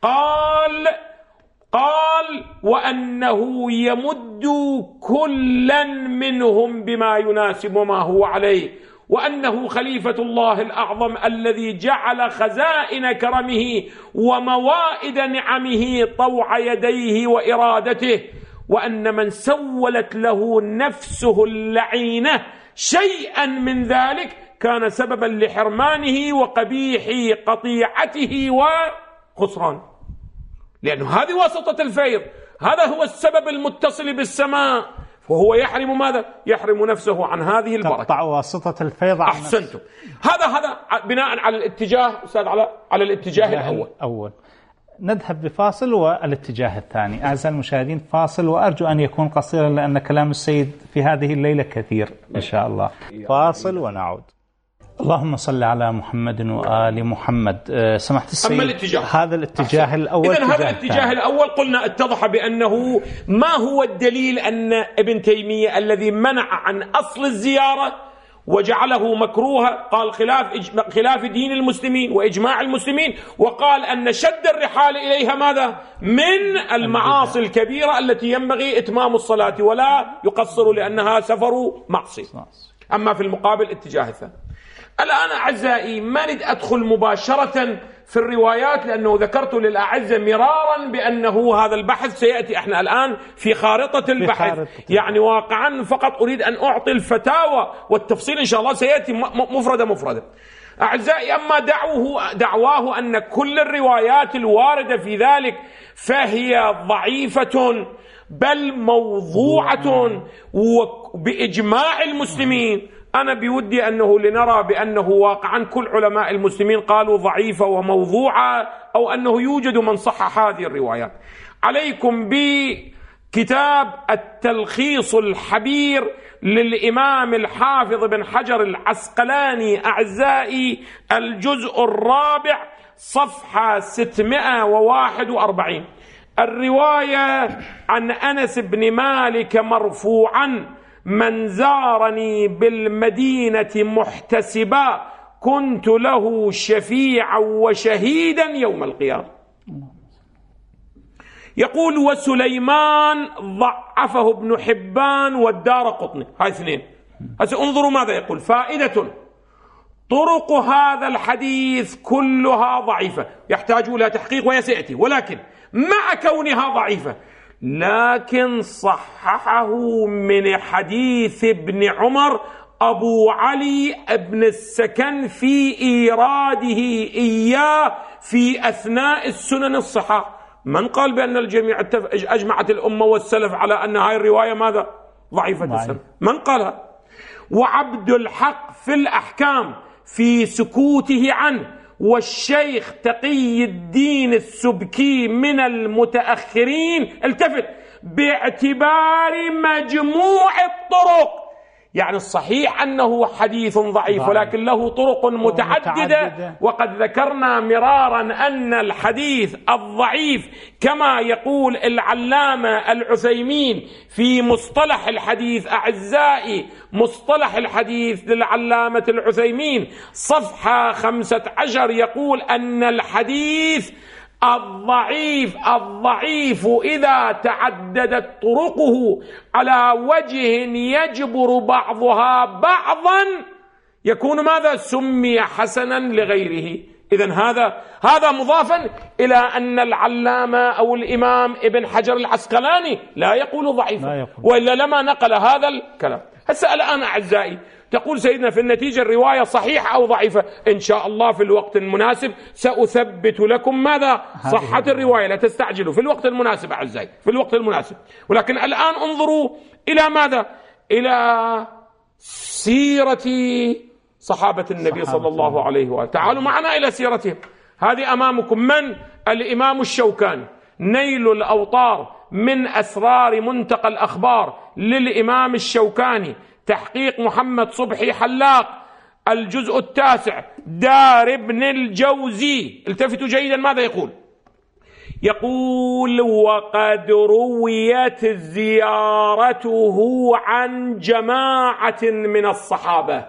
قال وأنه يمد كلا منهم بما يناسب ما هو عليه، وأنه خليفة الله الأعظم الذي جعل خزائن كرمه وموائد نعمه طوع يديه وإرادته، وأن من سولت له نفسه اللعينة شيئا من ذلك كان سببا لحرمانه وقبيح قطيعته وخسرانه، لأنه هذه واسطة الفيض، هذا هو السبب المتصل بالسماء، وهو يحرم ماذا؟ يحرم نفسه عن هذه البركة، تقطع واسطة الفيض عن أحسنتم. هذا بناء على الاتجاه أستاذ على الاتجاه الأول. نذهب بفاصل والاتجاه الثاني. أعزائي المشاهدين، فاصل، وأرجو أن يكون قصيرا لأن كلام السيد في هذه الليلة كثير إن شاء الله. فاصل ونعود. اللهم صل على محمد وآل محمد. سمحت السيد، أما الاتجاه، هذا الاتجاه الأول. إذن هذا الاتجاه الأول قلنا اتضح بأنه ما هو الدليل أن ابن تيمية الذي منع عن أصل الزيارة وجعله مكروها، قال خلاف دين المسلمين وإجماع المسلمين، وقال أن شد الرحال إليها ماذا؟ من المعاصي الكبيرة التي ينبغي إتمام الصلاة ولا يقصر لأنها سفر معصية. أما في المقابل اتجاه الثاني. الآن أعزائي ما أريد أدخل مباشرة في الروايات، لأنه ذكرت للأعزة مرارا بأنه هذا البحث سيأتي، احنا الآن في خارطة البحث، يعني واقعا فقط أريد أن أعطي الفتاوى، والتفصيل إن شاء الله سيأتي مفردة. أعزائي، أما دعواه أن كل الروايات الواردة في ذلك فهي ضعيفة بل موضوعة وبإجماع المسلمين، أنا بودي أنه لنرى بأنه واقعا كل علماء المسلمين قالوا ضعيفة وموضوعة، أو أنه يوجد من صحح هذه الروايات. عليكم بكتاب التلخيص الحبير للإمام الحافظ بن حجر العسقلاني أعزائي، الجزء الرابع صفحة 641. الرواية عن أنس بن مالك مرفوعا: من زارني بالمدينة محتسبا كنت له شفيعا وشهيدا يوم القيامة. يقول وسليمان ضعفه ابن حبان والدارقطني، هاي اثنين. هسه انظروا ماذا يقول: فائدة: طرق هذا الحديث كلها ضعيفة يحتاج إلى تحقيق ويسأتي، ولكن مع كونها ضعيفة لكن صححه من حديث ابن عمر أبو علي ابن السكن في إيراده إياه في أثناء السنن الصحاح. من قال بأن الجميع أجمعت الأمة والسلف على أن هاي الرواية ماذا؟ ضعيفة السنة. من قالها؟ وعبد الحق في الأحكام في سكوته عنه، والشيخ تقي الدين السبكي من المتأخرين، التفت، باعتبار مجموع الطرق. يعني الصحيح أنه حديث ضعيف ولكن له طرق متعددة، وقد ذكرنا مرارا أن الحديث الضعيف كما يقول العلامة العثيمين في مصطلح الحديث، أعزائي مصطلح الحديث للعلامة العثيمين صفحة 15 يقول أن الحديث الضعيف إذا تعددت طرقه على وجه يجبر بعضها بعضا يكون ماذا؟ سمي حسنا لغيره. إذن هذا مضافا إلى أن العلامة أو الإمام ابن حجر العسقلاني لا يقول ضعيفا، وإلا لما نقل هذا الكلام. هسه الآن أعزائي تقول سيدنا في النتيجة الرواية صحيحة أو ضعيفة؟ إن شاء الله في الوقت المناسب سأثبت لكم ماذا؟ صحة الرواية، لا تستعجلوا، في الوقت المناسب أعزائي، في الوقت المناسب. ولكن الآن انظروا إلى ماذا؟ إلى سيرة صحابة النبي صلى الله عليه وآله. تعالوا معنا إلى سيرتهم. هذه أمامكم من؟ الإمام الشوكاني، نيل الأوطار من أسرار منتقى الأخبار للإمام الشوكاني، تحقيق محمد صبحي حلاق، الجزء 9، دار ابن الجوزي. التفتوا جيدا ماذا يقول؟ يقول: وقد رويت زيارته عن جماعة من الصحابة.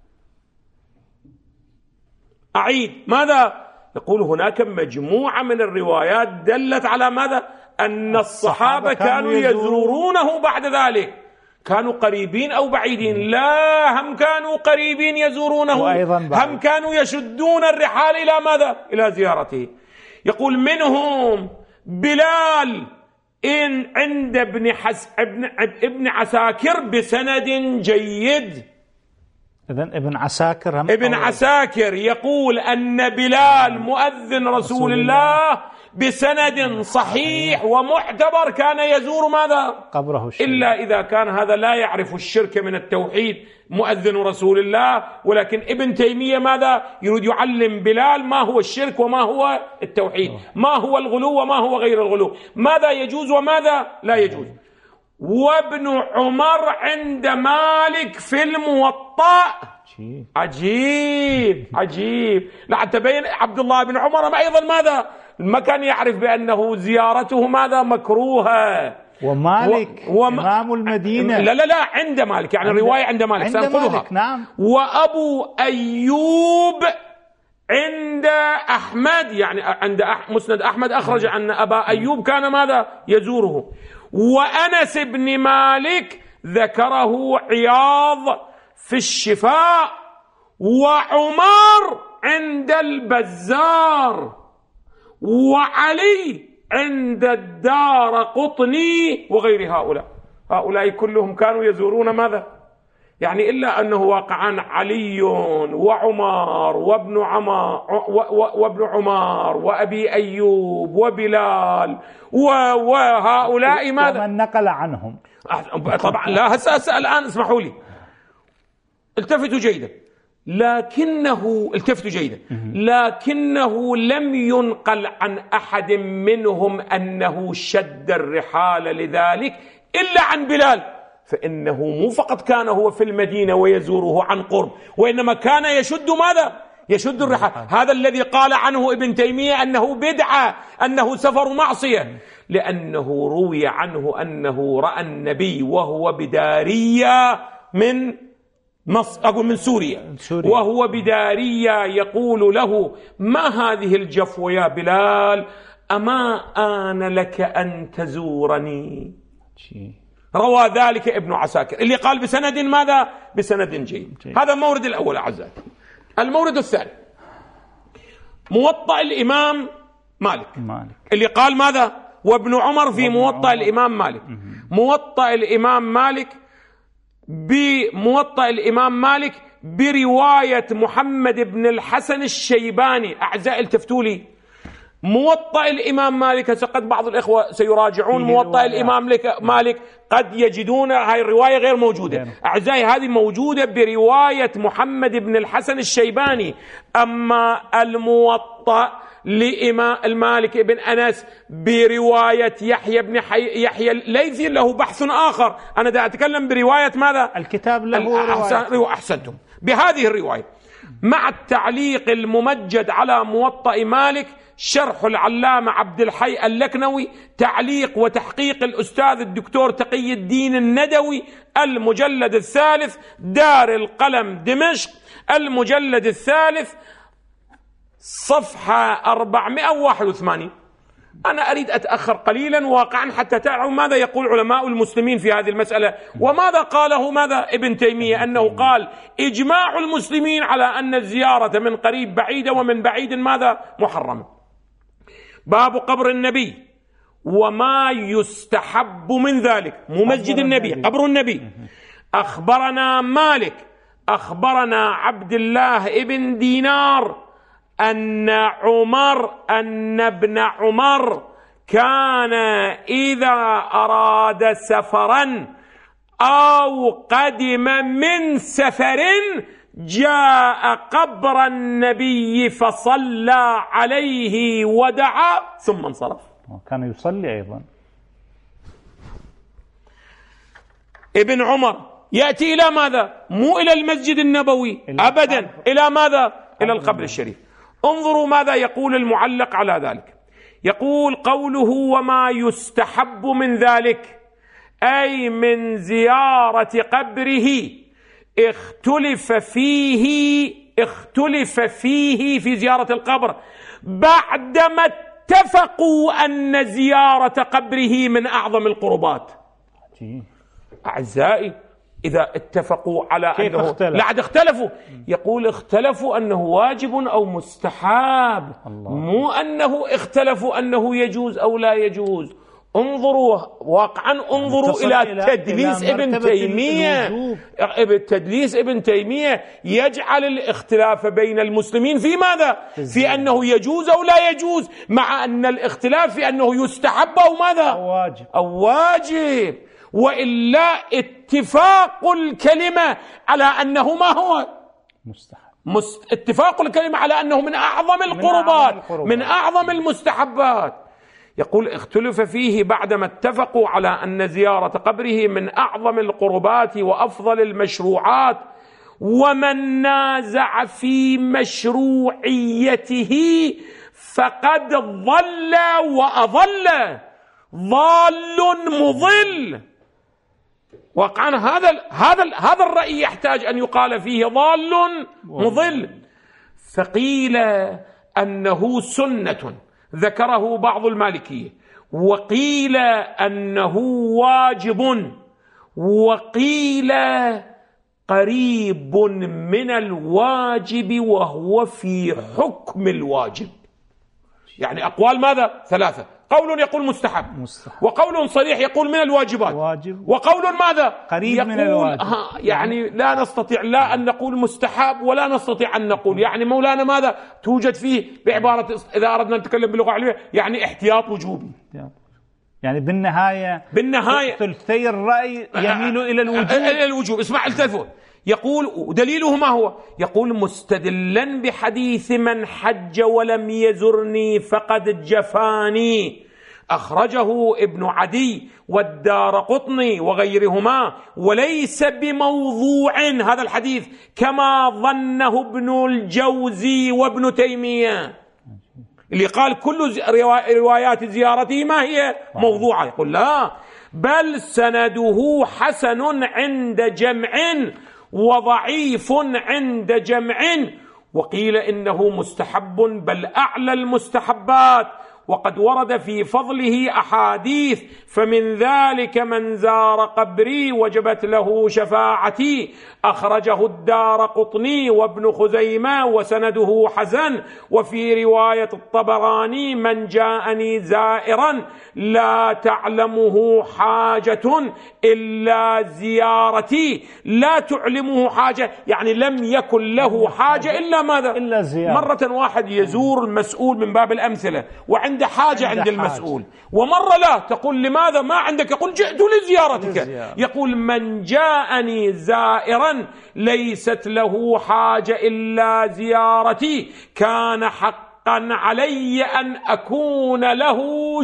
أعيد ماذا؟ يقول: هناك مجموعة من الروايات دلت على ماذا؟ أن الصحابة كانوا يزورونه بعد ذلك. كانوا قريبين أو بعيدين؟ لا، هم كانوا قريبين يزورونه، هم كانوا يشدون الرحال إلى ماذا؟ إلى زيارته. يقول: منهم بلال عند ابن عساكر بسند جيد. إذن ابن عساكر يقول أن بلال مؤذن رسول الله بسند صحيح ومعتبر كان يزور ماذا؟ قبره الشريف. إلا إذا كان هذا لا يعرف الشرك من التوحيد، مؤذن رسول الله، ولكن ابن تيمية ماذا؟ يريد يعلم بلال ما هو الشرك وما هو التوحيد، ما هو الغلو وما هو غير الغلو، ماذا يجوز وماذا لا يجوز. وابن عمر عند مالك في الموطأ. عجيب. لا تبين عبد الله بن عمر أيضا ماذا؟ ما كان يعرف بأنه زيارته ماذا؟ مكروهة. ومالك إمام المدينة. لا عند مالك، يعني الرواية عند مالك سنقولها. نعم. وأبو أيوب عند أحمد، يعني عند مسند أحمد أخرج أن أبا أيوب كان ماذا؟ يزوره. وأنس بن مالك ذكره عياض في الشفاء. وعمر عند البزار. وعلي عند الدار قطني وغير هؤلاء كلهم كانوا يزورون ماذا؟ يعني إلا أنه واقعا علي وعمر وابن عمر وأبي أيوب وبلال وهؤلاء ماذا؟ ومن نقل عنهم. طبعا لا، هسه الآن اسمحوا لي، التفتوا جيدا. لكنه لم ينقل عن أحد منهم أنه شد الرحال لذلك إلا عن بلال، فإنه مو فقط كان هو في المدينة ويزوره عن قرب، وإنما كان يشد ماذا؟ يشد الرحال. هذا الذي قال عنه ابن تيمية أنه بدعة، أنه سفر معصية، لأنه روي عنه أنه رأى النبي وهو بدارية من سوريا. وهو بدارية يقول له: ما هذه الجفوة يا بلال؟ أما آن لك أن تزورني؟ روى ذلك ابن عساكر، اللي قال بسند ماذا؟ بسند جيد. هذا المورد الأول أعزائي. المورد الثاني موطأ الإمام مالك، اللي قال ماذا؟ وابن عمر في موطأ الإمام مالك. موطأ الإمام مالك برواية محمد بن الحسن الشيباني. أعزائي التفتوا لي، موطأ الإمام مالك، قد بعض الإخوة سيراجعون موطأ الإمام مالك، قد يجدون هاي الرواية غير موجودة. أعزائي هذه موجودة برواية محمد بن الحسن الشيباني. أما الموطأ لإمام المالك بن أنس برواية يحيى بن يحيى الليثي له بحث آخر. أنا دا أتكلم برواية ماذا؟ الكتاب له أحسنتم، بهذه الرواية مع التعليق الممجد على موطأ مالك، شرح العلامة عبد الحي اللكنوي، تعليق وتحقيق الأستاذ الدكتور تقي الدين الندوي، المجلد الثالث، دار القلم دمشق، المجلد الثالث، صفحة 481. أنا أريد أتأخر قليلا واقعا حتى تعلموا ماذا يقول علماء المسلمين في هذه المسألة، وماذا قاله ماذا ابن تيمية، أنه قال: إجماع المسلمين على أن الزيارة من قريب بعيدة ومن بعيد ماذا؟ محرمة. باب قبر النبي وما يستحب من ذلك، مو مسجد النبي، قبر النبي. أخبرنا مالك أخبرنا عبد الله ابن دينار أن ابن عمر كان إذا أراد سفرا أو قدم من سفر جاء قبر النبي فصلى عليه ودعا ثم انصرف. كان يصلي أيضا. ابن عمر يأتي إلى ماذا؟ مو إلى المسجد النبوي أبدا، إلى ماذا؟ إلى القبر الشريف. انظروا ماذا يقول المعلق على ذلك. يقول قوله وما يستحب من ذلك أي من زيارة قبره اختلف فيه في زيارة القبر بعدما اتفقوا أن زيارة قبره من أعظم القربات. أعزائي إذا اتفقوا على أنه لا عاد اختلفوا، يقول اختلفوا أنه واجب أو مستحاب، مو أنه اختلفوا أنه يجوز أو لا يجوز. انظروا واقعا، انظروا إلى تدليس ابن تيمية. تدليس ابن تيمية يجعل الاختلاف بين المسلمين في ماذا؟ في أنه يجوز أو لا يجوز، مع أن الاختلاف في أنه يستحب أو ماذا؟ أو واجب. وإلا اتفاق الكلمة على أنه ما هو مستحب، اتفاق الكلمة على أنه من أعظم القربات، من أعظم المستحبات. يقول اختلف فيه بعدما اتفقوا على أن زيارة قبره من أعظم القربات وأفضل المشروعات، ومن نازع في مشروعيته فقد ضل وأضل، ضال مضل. وقعا هذا الرأي يحتاج أن يقال فيه ضال مضل. فقيل أنه سنة ذكره بعض المالكية، وقيل أنه واجب، وقيل قريب من الواجب وهو في حكم الواجب. يعني أقوال ماذا؟ ثلاثة. قول يقول مستحب، وقول صريح يقول من الواجبات، وقول ماذا؟ قريب من الواجب. يعني لا نستطيع لا أن نقول مستحب ولا نستطيع أن نقول. يعني مولانا ماذا توجد فيه بعبارة إذا أردنا نتكلم باللغة العربية يعني احتياط وجوبي. يعني بالنهاية ثلثي الرأي يميل إلى الوجوب. اسمع التفت. يقول ودليله ما هو؟ يقول مستدلا بحديث من حج ولم يزرني فقد جفاني، أخرجه ابن عدي والدارقطني وغيرهما، وليس بموضوع هذا الحديث كما ظنه ابن الجوزي وابن تيمية اللي قال كل روايات زيارته ما هي موضوعة. يقول لا، بل سنده حسن عند جمع وضعيف عند جمع، وقيل إنه مستحب بل أعلى المستحبات، وقد ورد في فضله أحاديث، فمن ذلك من زار قبري وجبت له شفاعتي، أخرجه الدارقطني وابن خزيمة وسنده حسن. وفي رواية الطبراني من جاءني زائرا لا تعلمه حاجة إلا زيارتي، لا تعلمه حاجة يعني لم يكن له حاجة إلا ماذا؟ إلا زيارة. مرة واحد يزور المسؤول من باب الأمثلة وعند حاجة عند المسؤول، ومرة لا تقول لماذا ما عندك؟ يقول جئت لزيارتك. يقول من جاءني زائرا ليست له حاجة إلا زيارتي، كان حقا علي أن أكون له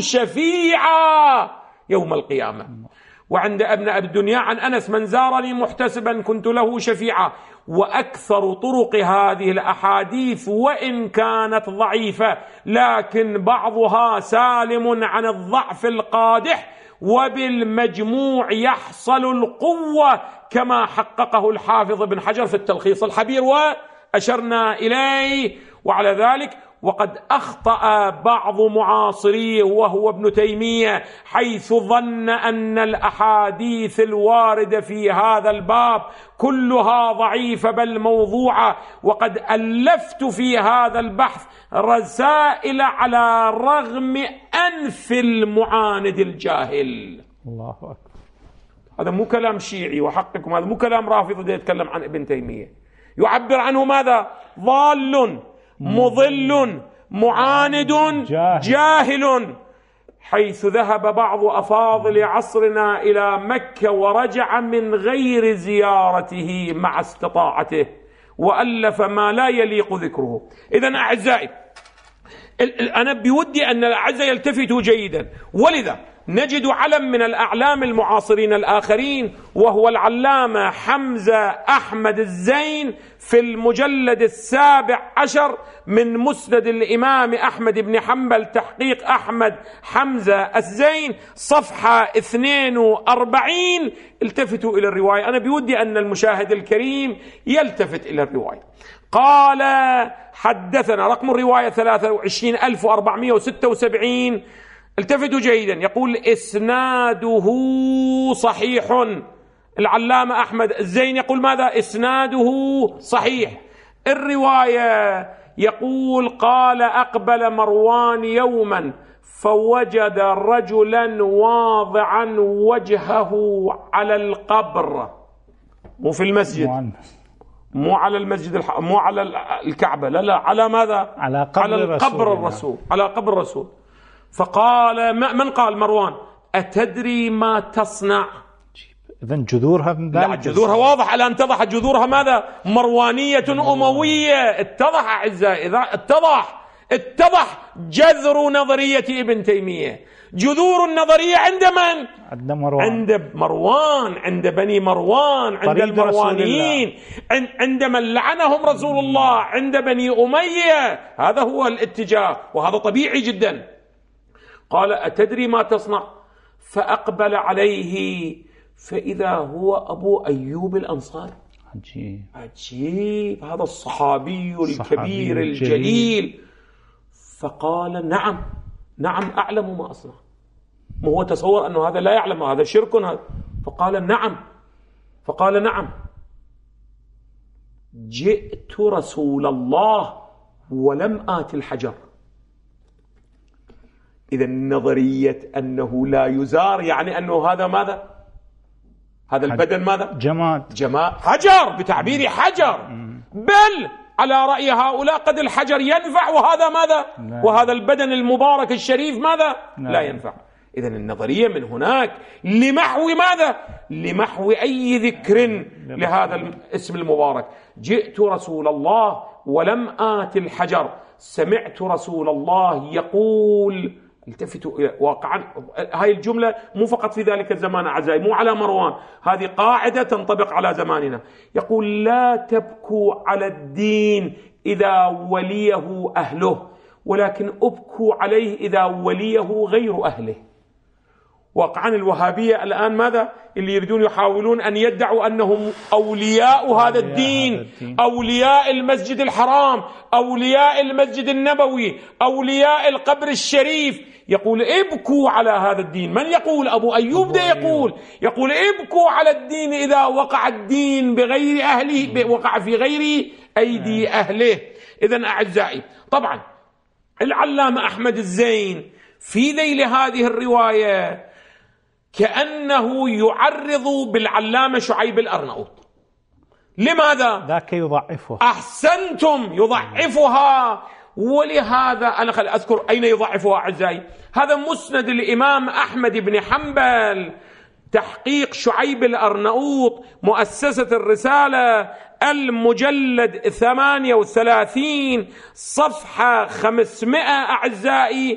شفيعا يوم القيامة. وعند ابن أبي الدنيا عن أنس من زارني محتسبا كنت له شفيعا. وأكثر طرق هذه الأحاديث وإن كانت ضعيفة لكن بعضها سالم عن الضعف القادح، وبالمجموع يحصل القوة كما حققه الحافظ بن حجر في التلخيص الحبير وأشرنا إليه. وعلى ذلك وقد أخطأ بعض معاصريه وهو ابن تيمية حيث ظن أن الأحاديث الواردة في هذا الباب كلها ضعيفة بل موضوعة، وقد ألفت في هذا البحث رسائل على رغم أنف المعاند الجاهل. الله أكبر. هذا مو كلام شيعي وحقكم، هذا مو كلام رافضي يتكلم عن ابن تيمية، يعبر عنه ماذا؟ ضال مضل معاند جاهل. حيث ذهب بعض أفاضل عصرنا إلى مكة ورجع من غير زيارته مع استطاعته، وألف ما لا يليق ذكره. إذن أعزائي، أنا بودي أن الأعزاء يلتفتوا جيدا، ولذا نجد علم من الأعلام المعاصرين الآخرين وهو العلامة حمزة أحمد الزين في المجلد 17 من مسند الإمام أحمد بن حنبل تحقيق أحمد حمزة الزين صفحة 42. التفتوا إلى الرواية، أنا بودي أن المشاهد الكريم يلتفت إلى الرواية. قال حدثنا، رقم الرواية 23476. التفتوا جيدا، يقول إسناده صحيح. العلامة أحمد الزين يقول ماذا؟ إسناده صحيح. الرواية يقول قال أقبل مروان يوما فوجد رجلا واضعا وجهه على القبر، مو في المسجد، مو على المسجد مو على الكعبة، لا على ماذا؟ على قبر الرسول، على قبر الرسول. فقال من قال؟ مروان. أتدري ما تصنع؟ إذن جذورها من لا، جذورها واضح الآن، اتضح جذورها ماذا؟ مروانية أموية. اتضح أعزائي، إذا اتضح جذر نظرية ابن تيمية. جذور النظرية عند من؟ عند مروان، عند بني مروان، عند المروانيين، عند من لعنهم رسول الله، عند بني أمية. هذا هو الاتجاه، وهذا طبيعي جدا. قال أتدري ما تصنع؟ فأقبل عليه فإذا هو أبو أيوب الأنصاري. عجيب، هذا الصحابي الكبير الجليل. فقال نعم أعلم ما أصنع. ما هو تصور أنه هذا لا يعلم، هذا شرك هذا. فقال نعم جئت رسول الله ولم آت الحجر. إذا نظرية أنه لا يزار يعني أنه هذا ماذا؟ هذا البدن ماذا؟ جماد، حجر، بتعبير حجر. بل على رأي هؤلاء قد الحجر ينفع وهذا ماذا؟ وهذا البدن المبارك الشريف ماذا؟ لا ينفع. إذا النظرية من هناك لمحو ماذا؟ لمحو أي ذكر لهذا الاسم المبارك. جئت رسول الله ولم آت الحجر، سمعت رسول الله يقول. التفتوا إلى واقعا، هاي الجملة مو فقط في ذلك الزمان أعزائي، مو على مروان، هذه قاعدة تنطبق على زماننا. يقول لا تبكوا على الدين إذا وليه أهله، ولكن أبكوا عليه إذا وليه غير أهله. واقعا الوهابية الآن ماذا؟ اللي يريدون يحاولون أن يدعوا أنهم أولياء هذا الدين، أولياء المسجد الحرام، أولياء المسجد النبوي، أولياء القبر الشريف. يقول ابكوا على هذا الدين. من يقول؟ أبو أيوب ده يقول ابكوا على الدين إذا وقع الدين بغير أهله، وقع في غير أيدي أهله. إذن أعزائي، طبعا العلامة أحمد الزين في ذيل هذه الرواية كأنه يعرض بالعلامة شعيب الأرناؤوط. لماذا؟ ذاك يضعفها. أحسنتم، يضعفها. ولهذا أنا أذكر أين يضعفها أعزائي. هذا مسند الإمام أحمد بن حنبل تحقيق شعيب الأرناؤوط، مؤسسة الرسالة، المجلد 38 صفحة 500 أعزائي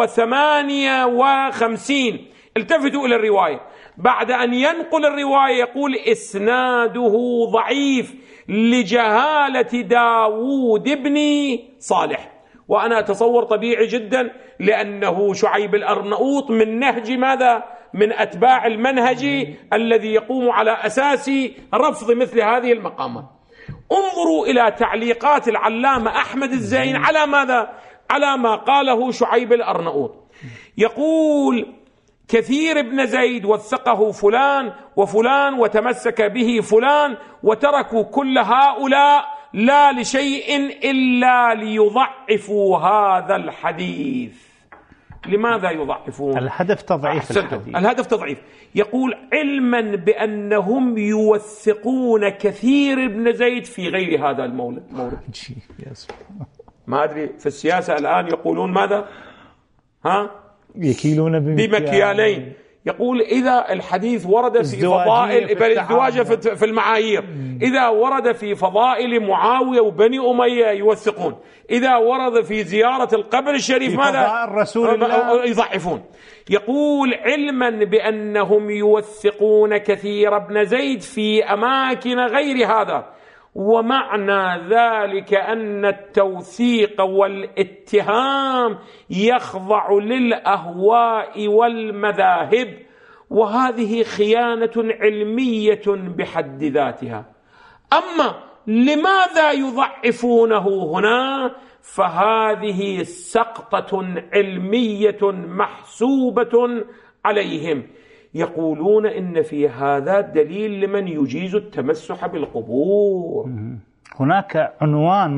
و58. التفتوا إلى الرواية. بعد أن ينقل الرواية يقول إسناده ضعيف لجهالة داود بن صالح. وأنا أتصور طبيعي جدا، لأنه شعيب الأرناؤوط من نهج ماذا؟ من أتباع المنهج الذي يقوم على أساس رفض مثل هذه المقامات. انظروا إلى تعليقات العلامة أحمد الزين على ماذا؟ على ما قاله شعيب الأرناؤوط. يقول كثير بن زيد وثقه فلان وفلان وتمسك به فلان، وتركوا كل هؤلاء لا لشيء إلا ليضعفوا هذا الحديث. لماذا يضعفون؟ الهدف تضعيف الحديث. الهدف تضعيف. يقول علما بأنهم يوثقون كثير بن زيد في غير هذا المورد. ما أدري في السياسة الآن يقولون ماذا؟ يكيلون بمكيالين. يقول إذا الحديث ورد في فضائل الازدواج في المعايير، إذا ورد في فضائل معاوية وبني أمية يوثقون، إذا ورد في زيارة القبر الشريف ماذا؟ الرسول يضعفون. يقول علما بأنهم يوثقون كثير بن زيد في أماكن غير هذا، ومعنى ذلك أن التوثيق والاتهام يخضع للأهواء والمذاهب، وهذه خيانة علمية بحد ذاتها. أما لماذا يضعفونه هنا؟ فهذه سقطة علمية محسوبة عليهم. يقولون إن في هذا دليل لمن يجيز التمسح بالقبور. هناك عنوان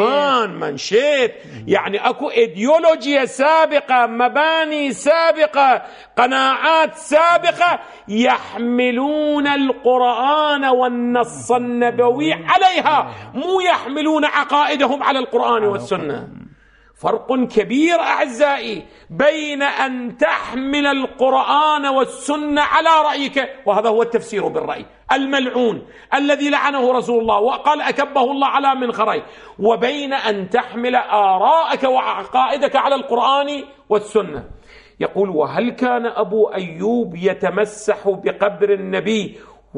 منشيت، يعني أكو إيديولوجيا سابقة، مباني سابقة، قناعات سابقة يحملون القرآن والنص النبوي عليها، مو يحملون عقائدهم على القرآن والسنة. فرق كبير أعزائي بين أن تحمل القرآن والسنة على رأيك، وهذا هو التفسير بالرأي الملعون الذي لعنه رسول الله وقال أكبه الله على منخريه، وبين أن تحمل آراءك وعقائدك على القرآن والسنة. يقول وهل كان أبو أيوب يتمسح بقبر النبي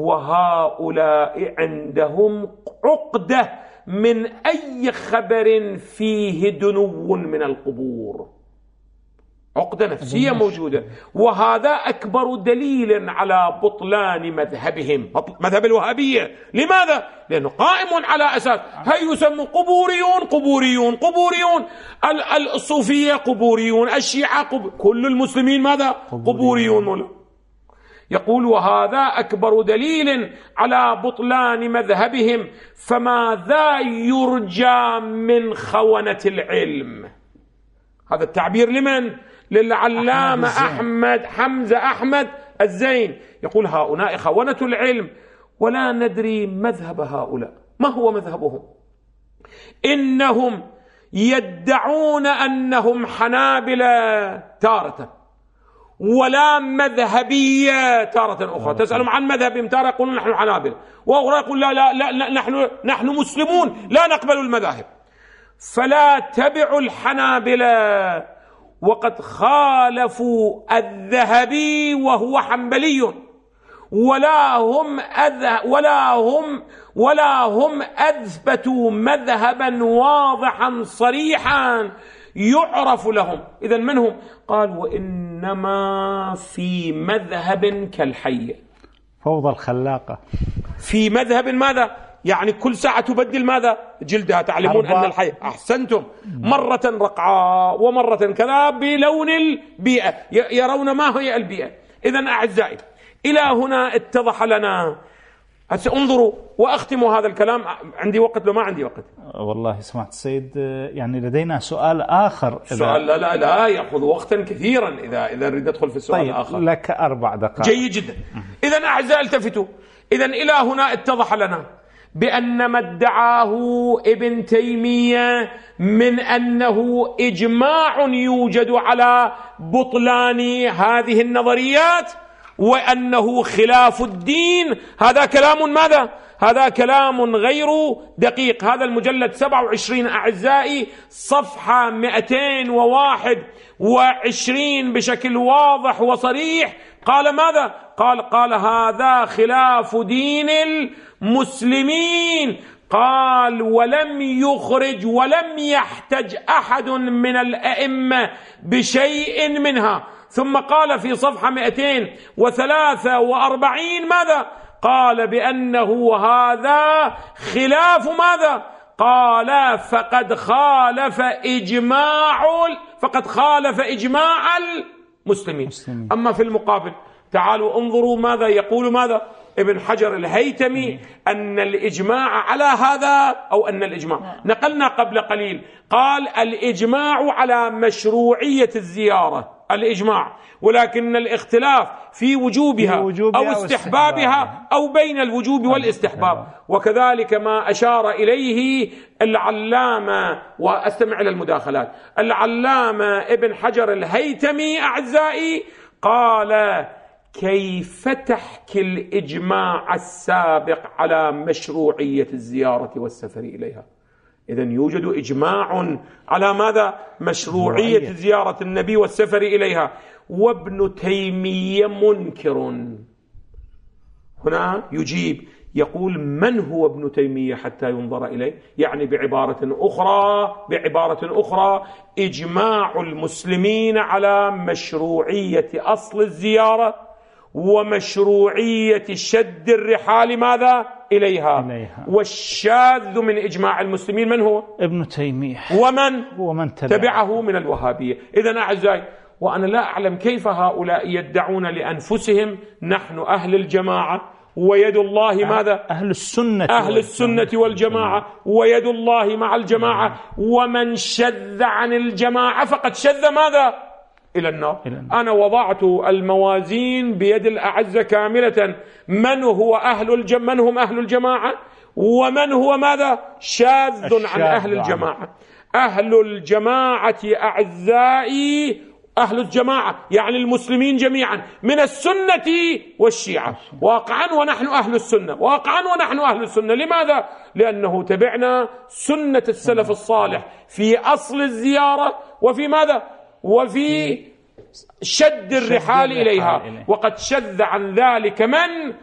وهؤلاء عندهم عقدة من أي خبر فيه دنو من القبور؟ عقدة نفسية موجودة، وهذا أكبر دليل على بطلان مذهبهم، مذهب الوهابية. لماذا؟ لأنه قائم على أساس هي يسمى قبوريون، الصوفية قبوريون، الشيعة كل المسلمين ماذا؟ قبوريون. يقول وهذا أكبر دليل على بطلان مذهبهم، فماذا يرجى من خونة العلم؟ هذا التعبير لمن؟ للعلامة حمزة أحمد الزين. يقول هؤلاء خونة العلم ولا ندري مذهب هؤلاء. ما هو مذهبهم؟ إنهم يدعون أنهم حنابلة تارة، ولا مذهبية تارة أخرى. تسألهم عن مذهبهم، تارة يقولون نحن حنابلة، وأخرى يقول لا نحن مسلمون لا نقبل المذاهب. فلا تبعوا الحنابلة، وقد خالفوا الذهبي وهو حنبلي، ولا هم أثبتوا مذهبا واضحا صريحا يعرف لهم. إذن منهم؟ قال وإنما في مذهب كالحي، فوضى الخلاقة في مذهب ماذا؟ يعني كل ساعة تبدل ماذا؟ جلدها. تعلمون أن الحي أحسنتم مرة رقعاء ومرة كذا بلون البيئة، يرون ما هي البيئة. إذن أعزائي إلى هنا اتضح لنا. انظروا وأختم هذا الكلام. عندي وقت لو ما عندي وقت؟ والله سمعت السيد، يعني لدينا سؤال آخر. سؤال لا يأخذ وقتا كثيرا إذا نريد ندخل في السؤال الآخر. لك 4 دقائق. جيد جدا. إذن أعزائي التفتوا. إذن إلى هنا اتضح لنا بأن ما ادعاه ابن تيمية من أنه إجماع يوجد على بطلان هذه النظريات وأنه خلاف الدين، هذا كلام ماذا؟ هذا كلام غير دقيق. هذا المجلد 27 أعزائي صفحة 221 بشكل واضح وصريح قال ماذا؟ قال هذا خلاف دين المسلمين. قال ولم يخرج ولم يحتج أحد من الأئمة بشيء منها. ثم قال في صفحة 243 ماذا؟ قال بأنه هذا خلاف ماذا؟ قال فقد خالف إجماع المسلمين. أما في المقابل تعالوا انظروا ماذا يقول ماذا ابن حجر الهيتمي، أن الإجماع على هذا، أو أن الإجماع نقلنا قبل قليل، قال الإجماع على مشروعية الزيارة، الإجماع، ولكن الاختلاف في وجوبها أو استحبابها أو بين الوجوب والاستحباب. وكذلك ما أشار إليه العلامة، وأستمع إلى المداخلات، العلامة ابن حجر الهيتمي أعزائي، قال كيف تحكي الإجماع السابق على مشروعية الزيارة والسفر إليها؟ إذن يوجد إجماع على ماذا؟ مشروعية زيارة النبي والسفر إليها، وابن تيمية منكر. هنا يجيب يقول: من هو ابن تيمية حتى ينظر إليه؟ يعني بعبارة أخرى إجماع المسلمين على مشروعية أصل الزيارة ومشروعية شد الرحال ماذا؟ إليها. والشاذ من إجماع المسلمين من هو؟ ابن تيمية. ومن تبعه من الوهابية. إذن أعزائي، وأنا لا أعلم كيف هؤلاء يدعون لأنفسهم نحن أهل الجماعة ويد الله ماذا؟ أهل السنة والجماعة ويد الله مع الجماعة، ومن شذ عن الجماعة فقد شذ ماذا؟ إلى النار. أنا وضعت الموازين بيد الأعزة كاملة، من هم أهل الجماعة ومن هو ماذا؟ شاذ عن أهل الجماعة. أهل الجماعة أعزائي، أهل الجماعة يعني المسلمين جميعا من السنة والشيعة واقعا، ونحن أهل السنة واقعا، ونحن أهل السنة. لماذا؟ لأنه تبعنا سنة السلف الصالح في أصل الزيارة وفي ماذا؟ وفي شد الرحال إليها. وقد شذ عن ذلك من؟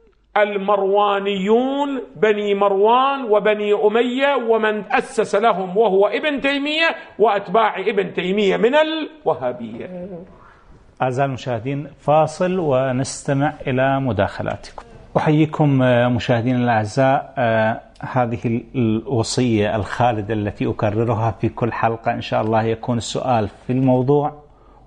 المروانيون، بني مروان وبني أمية، ومن أسس لهم وهو ابن تيمية وأتباع ابن تيمية من الوهابية. أعزائي المشاهدين، فاصل ونستمع إلى مداخلاتكم. أحييكم مشاهدينا الأعزاء. هذه الوصية الخالدة التي أكررها في كل حلقة إن شاء الله يكون السؤال في الموضوع،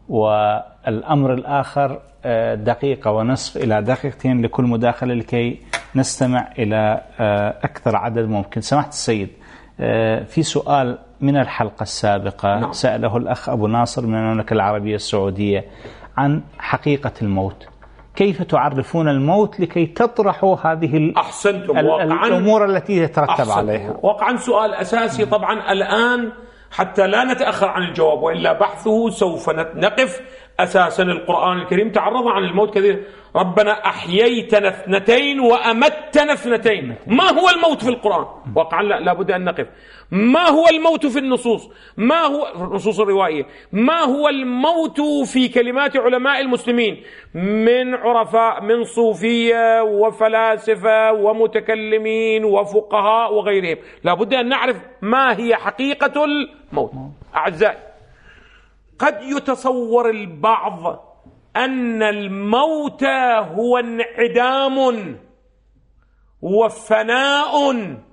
والأمر الآخر دقيقة ونصف إلى دقيقتين لكل مداخلة لكي نستمع إلى أكثر عدد ممكن. سماحة السيد، في سؤال من الحلقة السابقة سأله الأخ أبو ناصر من المملكة العربية السعودية عن حقيقة الموت. كيف تعرفون الموت لكي تطرحوا هذه الأمور التي يترتب عليها؟ واقعا سؤال أساسي طبعا الآن، حتى لا نتأخر عن الجواب، وإلا بحثه سوف نقف. أساسا القرآن الكريم تعرض عن الموت كثير. ربنا أحييتنا اثنتين وأمتنا اثنتين. ما هو الموت في القرآن؟ واقعا لا بد أن نقف. ما هو الموت في النصوص؟ ما هو النصوص الروائية؟ ما هو الموت في كلمات علماء المسلمين من عرفاء، من صوفية وفلاسفة ومتكلمين وفقهاء وغيرهم؟ لا بد أن نعرف ما هي حقيقة الموت. أعزائي، قد يتصور البعض أن الموت هو انعدام وفناء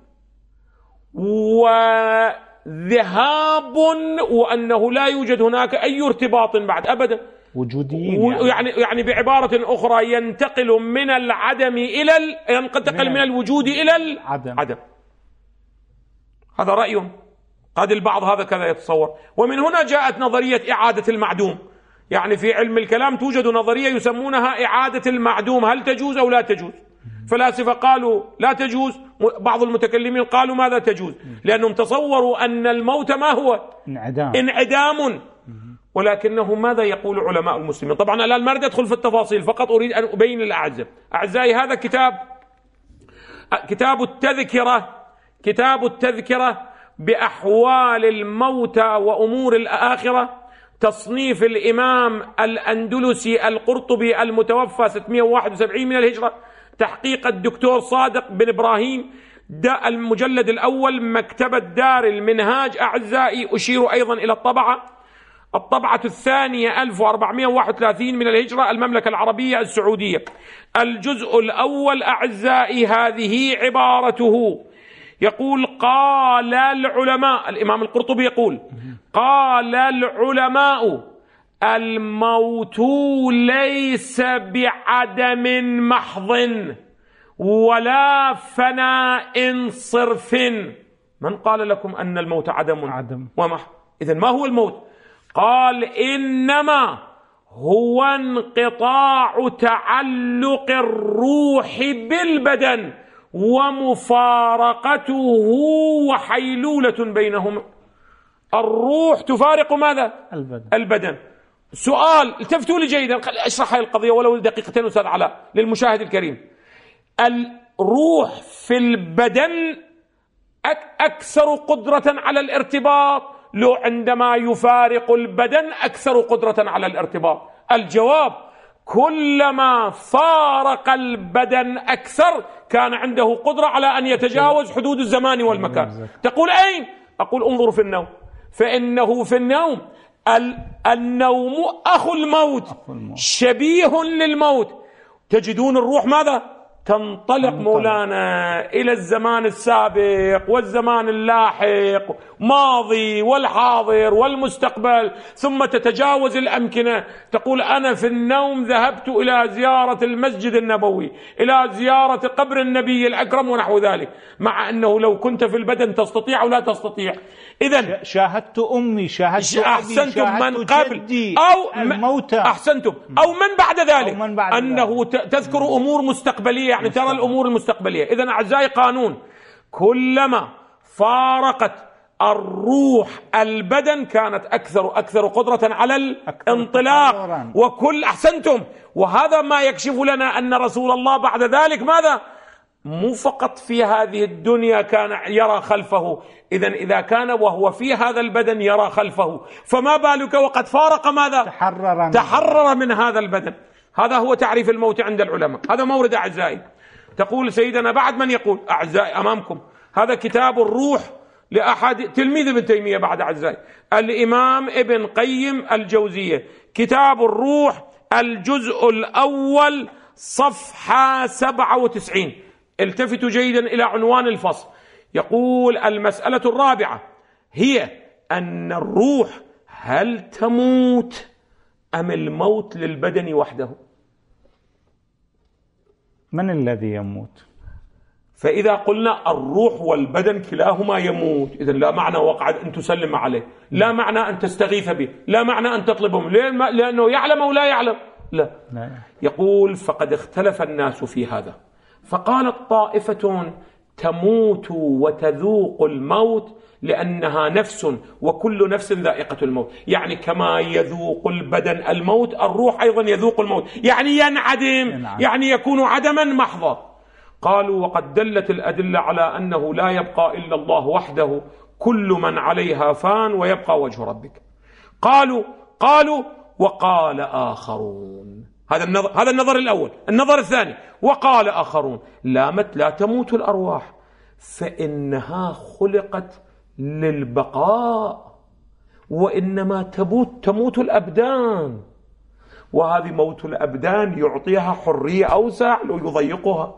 وذهاب، وأنه لا يوجد هناك أي ارتباط بعد أبدا، وجوديين يعني بعبارة أخرى ينتقل من العدم إلى ينتقل من الوجود إلى العدم. هذا رأي قد البعض هذا كذا يتصور. ومن هنا جاءت نظرية إعادة المعدوم. يعني في علم الكلام توجد نظرية يسمونها إعادة المعدوم، هل تجوز أو لا تجوز؟ فلاسفة قالوا لا تجوز، بعض المتكلمين قالوا ماذا تجوز، لأنهم تصوروا أن الموت ما هو؟ انعدام. ولكنه ماذا يقول علماء المسلمين؟ طبعا الآن ما أريد أدخل في التفاصيل، فقط أريد أن أبين للأعزاء. أعزائي، هذا كتاب التذكرة بأحوال الموتى وأمور الآخرة، تصنيف الإمام الأندلسي القرطبي المتوفى 671 من الهجرة، تحقيق الدكتور صادق بن إبراهيم، المجلد الأول، مكتبة دار المنهاج. أعزائي، أشير أيضا إلى الطبعة الثانية 1431 من الهجرة، المملكة العربية السعودية، الجزء الأول. أعزائي، هذه عبارته، يقول: قال العلماء، الإمام القرطبي يقول: قال العلماء الموت ليس بعدم محض ولا فناء صرف. من قال لكم أن الموت عدم ومحض؟ إذن ما هو الموت؟ قال: إنما هو انقطاع تعلق الروح بالبدن ومفارقته وحيلولة بينهما. الروح تفارق ماذا؟ البدن. سؤال، التفتوا لي جيدا، اشرح هذه القضية ولو دقيقتين أستاذ علاء للمشاهد الكريم. الروح في البدن أكثر قدرة على الارتباط لو عندما يفارق البدن أكثر قدرة على الارتباط؟ الجواب: كلما فارق البدن أكثر كان عنده قدرة على أن يتجاوز حدود الزمان والمكان. تقول أين؟ أقول انظروا في النوم، فإنه في النوم النوم أخو الموت، شبيه للموت. تجدون الروح ماذا؟ تنطلق مولانا إلى الزمان السابق والزمان اللاحق، ماضي والحاضر والمستقبل، ثم تتجاوز الأمكنة. تقول أنا في النوم ذهبت إلى زيارة المسجد النبوي، إلى زيارة قبر النبي الأكرم ونحو ذلك، مع أنه لو كنت في البدن تستطيع أو لا تستطيع. إذن شاهدت أمي، شاهدت أحسنتم أبي، من قبل أو الموتى، أحسنتم أو من بعد ذلك، من بعد أنه تذكر أمور مستقبلية، يعني ترى الأمور المستقبلية. إذن أعزائي قانون، كلما فارقت الروح البدن كانت أكثر قدرة على الانطلاق. وكل أحسنتم، وهذا ما يكشف لنا أن رسول الله بعد ذلك ماذا؟ مو فقط في هذه الدنيا كان يرى خلفه، إذن إذا كان وهو في هذا البدن يرى خلفه، فما بالك وقد فارق ماذا؟ تحرر من هذا البدن. هذا هو تعريف الموت عند العلماء. هذا مورد أعزائي. تقول سيدنا بعد من يقول أعزائي أمامكم هذا كتاب الروح لأحد تلميذ ابن تيمية بعد أعزائي الإمام ابن قيم الجوزية، كتاب الروح الجزء الأول صفحة 97. التفتوا جيدا إلى عنوان الفصل. يقول المسألة الرابعة هي أن الروح هل تموت أم الموت للبدن وحده؟ من الذي يموت؟ فإذا قلنا الروح والبدن كلاهما يموت، إذن لا معنى وقع أن تسلم عليه، لا معنى أن تستغيث به، لا معنى أن تطلبه، لأنه يعلم أو لا يعلم. لا. يقول فقد اختلف الناس في هذا، فقالت طائفة تموت وتذوق الموت لأنها نفس وكل نفس ذائقة الموت، يعني كما يذوق البدن الموت الروح أيضا يذوق الموت، يعني ينعدم، يعني يكون عدما محضا. قالوا وقد دلت الأدلة على أنه لا يبقى إلا الله وحده، كل من عليها فان ويبقى وجه ربك. قالوا وقال آخرون، هذا النظر الأول. النظر الثاني وقال آخرون لا تموت الأرواح، فإنها خلقت للبقاء، وإنما تموت الأبدان، وهذه موت الأبدان يعطيها حرية أوسع لو يضيقها.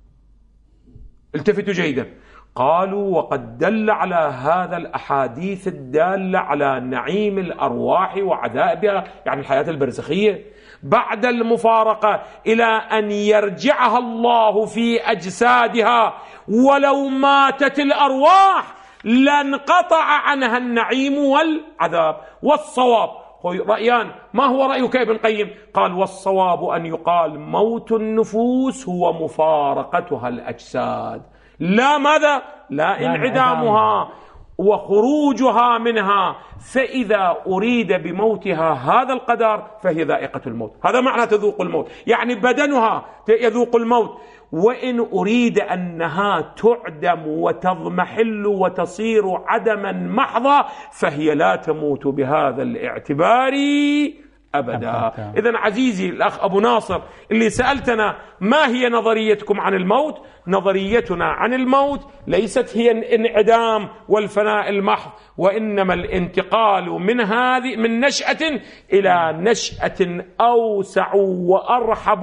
التفتوا جيدا. قالوا وقد دل على هذا الأحاديث الدالة على نعيم الأرواح وعذابها، يعني الحياة البرزخية بعد المفارقة، إلى أن يرجعها الله في أجسادها، ولو ماتت الأرواح لانقطع عنها النعيم والعذاب. والصواب رأيان، ما هو رأيك يا ابن قيم؟ قال والصواب أن يقال موت النفوس هو مفارقتها الأجساد، لا ماذا؟ لا انعدامها وخروجها منها، فإذا أريد بموتها هذا القدر فهي ذائقة الموت. هذا معنى تذوق الموت، يعني بدنها يذوق الموت. وإن أريد أنها تعدم وتضمحل وتصير عدما محضا فهي لا تموت بهذا الاعتبار أبدا. إذن عزيزي الأخ أبو ناصر اللي سألتنا ما هي نظريتكم عن الموت؟ نظريتنا عن الموت ليست هي الانعدام والفناء المحض، وإنما الانتقال من نشأة إلى نشأة أوسع وأرحب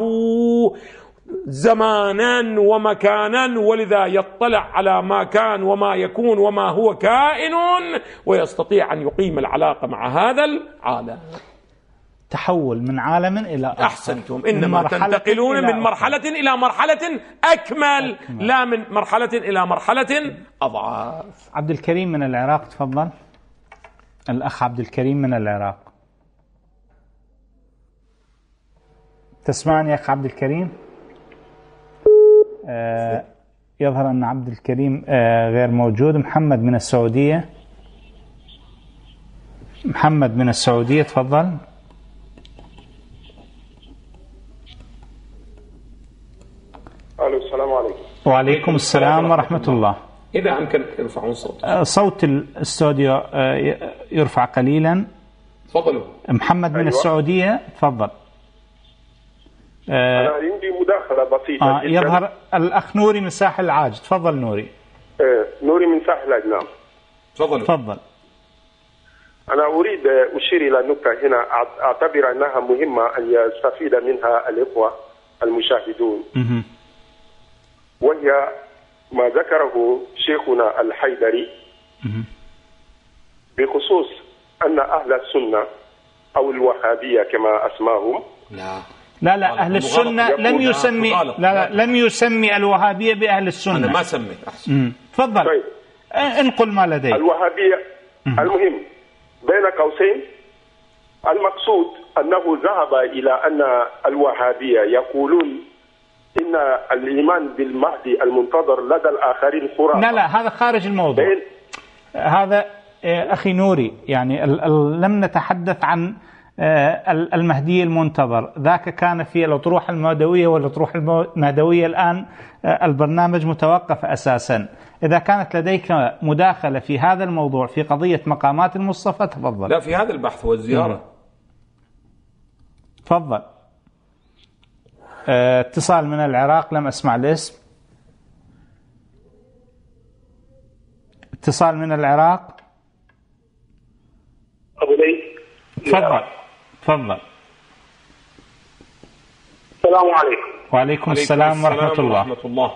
زمانا ومكانا، ولذا يطلع على ما كان وما يكون وما هو كائن، ويستطيع أن يقيم العلاقة مع هذا العالم. تحول من عالم إلى آخر. أحسنتم، إنما تنتقلون من مرحلة إلى مرحلة أكمل، لا من مرحلة إلى مرحلة أضعاف. عبد الكريم من العراق تفضل. الأخ عبد الكريم من العراق، تسمعني يا أخ عبد الكريم؟ يظهر أن عبد الكريم غير موجود. محمد من السعودية. محمد من السعودية تفضل. السلام عليكم. وعليكم السلام ورحمة الله. إذا أمكن ترفعون صوت الاستوديو يرفع قليلا. تفضلوا. محمد من السعودية، تفضل. أنا عندي مداخلة بسيطة جدا. يظهر الأخ نوري من ساحل العاج، تفضل نوري. نوري من ساحل العاج، نعم. تفضل. أنا أريد أشير إلى نقطة هنا أعتبر أنها مهمة أن يستفيد منها الإخوة المشاهدون، وهي ما ذكره شيخنا الحيدري بخصوص أن أهل السنة أو الوهابية كما أسماهم. لا أهل السنة لم يسمي الوهابية بأهل السنة. أنا ما سميت. أحسن. تفضل. طيب. انقل ما لديك. الوهابية المهم بين قوسين المقصود أنه ذهب إلى أن الوهابية يقولون إن الإيمان بالمهدي المنتظر لدى الآخرين خرافة. لا هذا خارج الموضوع. هذا أخي نوري، يعني لم نتحدث عن المهدي المنتظر، ذاك كان في الأطروحة المهدوية والأطروحة المهدوية. الآن البرنامج متوقف أساسا. إذا كانت لديك مداخلة في هذا الموضوع في قضية مقامات المصطفى تفضل. لا، في هذا البحث والزيارة. تفضل. اتصال من العراق، لم أسمع الاسم. اتصال من العراق. أبو ليث. تفضل. السلام عليكم. وعليكم السلام ورحمة الله.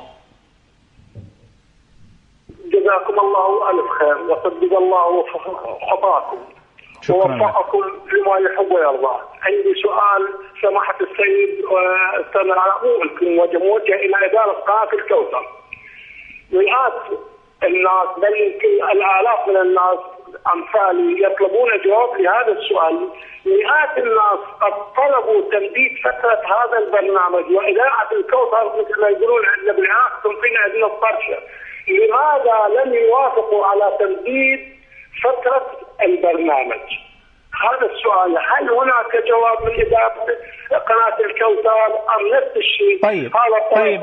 جزاكم الله ألف خير وسدد الله خطاكم ووفقكم لما يحب ويرضى. عندي سؤال سماحة السيد أستاذ العراق موجه إلى إدارة قناة الكوثر. مئات الناس بل يمكن الآلاف من الناس أمثالي يطلبون جواب لهذا السؤال. مئات الناس قد طلبوا تمديد فترة هذا البرنامج وإذاعة الكوثر مثل ما يقولون عندنا بالعراق تنطينا عندنا الطرشة. لماذا لم يوافقوا على تمديد فترة البرنامج؟ هذا السؤال. هل هناك جواب من إدارة قناة الكوثر أم نفس الشيء؟ طيب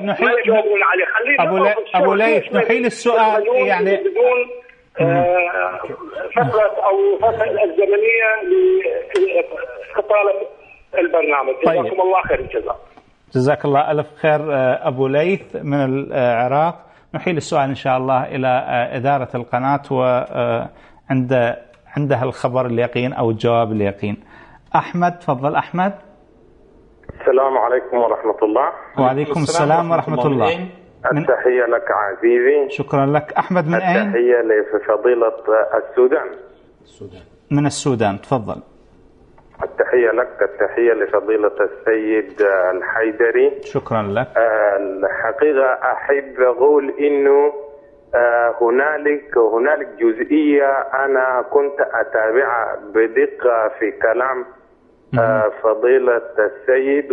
أبو ليث نحيل السؤال يعني بدون فترة أو فترة الزمنية لإطالة البرنامج. جزاكم الله خير الجزاء. جزاك الله ألف خير أبو ليث من العراق. نحيل السؤال إن شاء الله إلى إدارة القناة وعندها الخبر اليقين أو الجواب اليقين. أحمد، تفضل أحمد. السلام عليكم ورحمة الله. وعليكم السلام ورحمة الله. التحية لك عزيزي. شكرا لك. أحمد من أين؟ التحية لفضيلة السودان. من السودان، تفضل. التحية لك، التحية لفضيلة السيد الحيدري. شكرا لك. الحقيقة أحب أقول إنه هنالك جزئية أنا كنت أتابعها بدقة في كلام فضيلة السيد،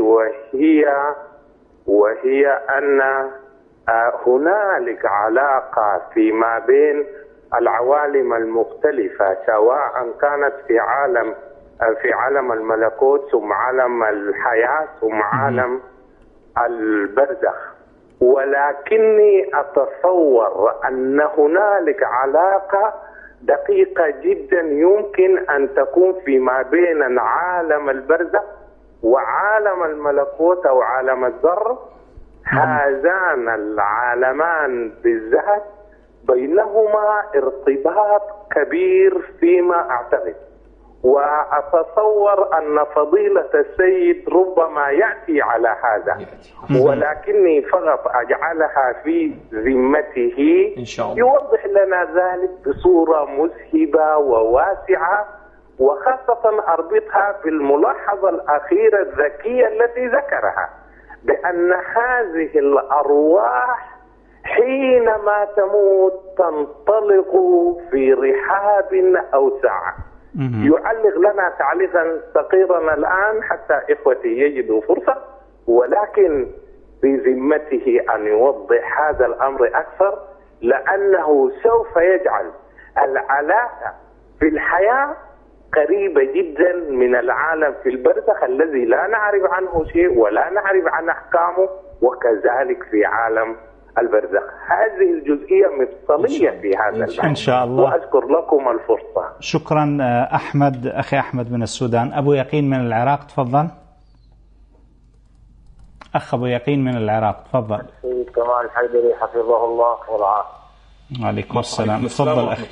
وهي أن هنالك علاقة فيما بين العوالم المختلفة، سواء كانت في عالم الملكوت ثم عالم الحياة ثم عالم البرزخ. ولكني أتصور أن هنالك علاقة دقيقة جدا يمكن أن تكون فيما بين عالم البرزخ وعالم الملكوت أو عالم الذر. هذان العالمان بالذات بينهما ارتباط كبير فيما أعتقد، وأتصور أن فضيلة السيد ربما يأتي على هذا، ولكني فقط أجعلها في ذمته يوضح لنا ذلك بصورة مذهبة وواسعة، وخاصة أربطها بالملاحظة الأخيرة الذكية التي ذكرها، بأن هذه الأرواح حينما تموت تنطلق في رحاب أوسع. يعلق لنا تعليقا صغيرا الآن حتى إخوتي يجدوا فرصة، ولكن بذمته أن يوضح هذا الأمر أكثر، لأنه سوف يجعل العلاقة في الحياة قريبة جدا من العالم في البرزخ الذي لا نعرف عنه شيء ولا نعرف عن أحكامه وكذلك في عالم البرزخ. هذه الجزئية مفصلية في هذا البحث إن شاء الله. وأشكر لكم الفرصة. شكرا أحمد. أخي أحمد من السودان. أبو يقين من العراق تفضل. أخ أبو يقين من العراق تفضل. السيد كمال الحيدري حفظه الله ورعاه. وعليكم السلام. تفضل أخي.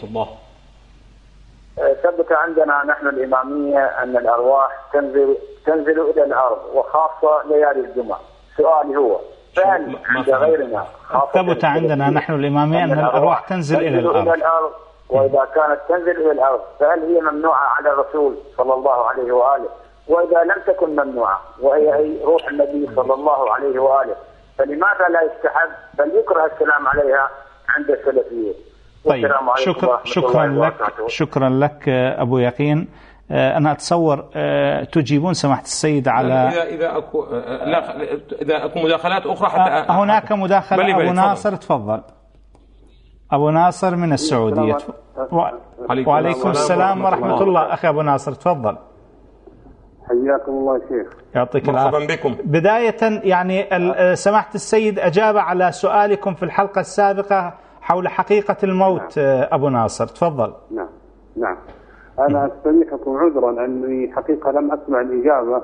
ثبت عندنا نحن الإمامية أن الأرواح تنزل إلى الأرض وخاصة ليالي الجمعة. سؤالي هو فهل عند غيرنا ثبت عندنا نحن الإمامية أن الأرواح تنزل إلى الأرض، وإذا كانت تنزل إلى الأرض فهل هي ممنوعة على الرسول صلى الله عليه وآله؟ وإذا لم تكن ممنوعة وهي أي روح النبي صلى الله عليه وآله فلماذا لا يستحب بل يكره السلام عليها عند السلفيين؟ طيب شكرا لك أبو يقين. أنا أتصور تجيبون سماحة السيد على إذا أكو مداخلات أخرى حتى هناك مداخلة. أبو ناصر تفضل. أبو ناصر من السعودية. وعليكم السلام ورحمة الله. أخي أبو ناصر تفضل. حياكم الله شيخ. يعطيك العافية. مرحبا بكم. بداية يعني سماحة السيد أجاب على سؤالكم في الحلقة السابقة حول حقيقة الموت. أبو ناصر تفضل. نعم أنا أستميحكم عذرا أني حقيقة لم أسمع الإجابة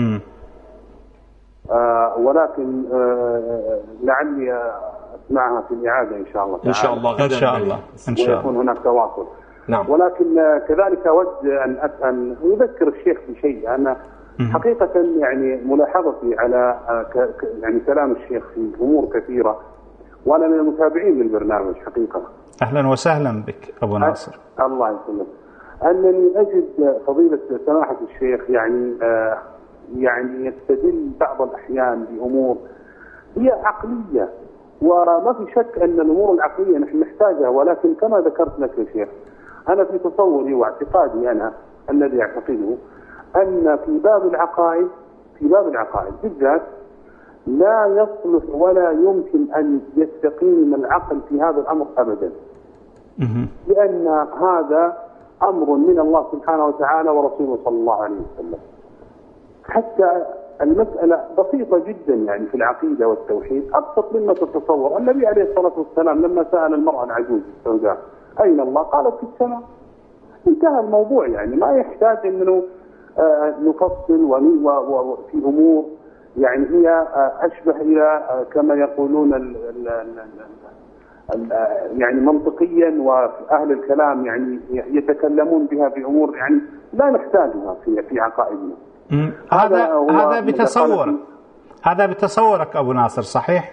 ولكن لعلي أسمعها في الإعادة إن شاء الله تعالى. إن شاء الله إن شاء الله ويكون هناك تواصل. نعم. ولكن كذلك أود أن أسأل أذكر الشيخ بشيء. أنا حقيقة يعني ملاحظتي على يعني كلام الشيخ في أمور كثيرة وأنا من المتابعين للبرنامج حقيقة. أهلا وسهلا بك أبو ناصر. الله يسلمك. أنني أجد فضيلة سماحة الشيخ يعني يستدل بعض الأحيان بأمور هي عقلية، وما في شك أن الأمور العقلية نحن نحتاجها، ولكن كما ذكرت لك يا شيخ أنا في تصوري واعتقادي أنا الذي أعتقده أن في باب العقائد بالذات لا يصلح ولا يمكن أن يستقيم العقل في هذا الأمر أبدا، لأن هذا أمر من الله سبحانه وتعالى ورسوله صلى الله عليه وسلم. حتى المسألة بسيطة جدا يعني في العقيدة والتوحيد، أبسط مما تتصور. النبي عليه الصلاة والسلام لما سأل المرأة العجوز السوداء أين الله؟ قالت في السماء. انتهى الموضوع، يعني ما يحتاج أنه نفصل وفي أمور يعني هي أشبه إلى كما يقولون يعني منطقيا، وأهل الكلام يعني يتكلمون بها بأمور يعني لا نحتاجها في عقائدنا. هذا بتصورك أبو ناصر صحيح؟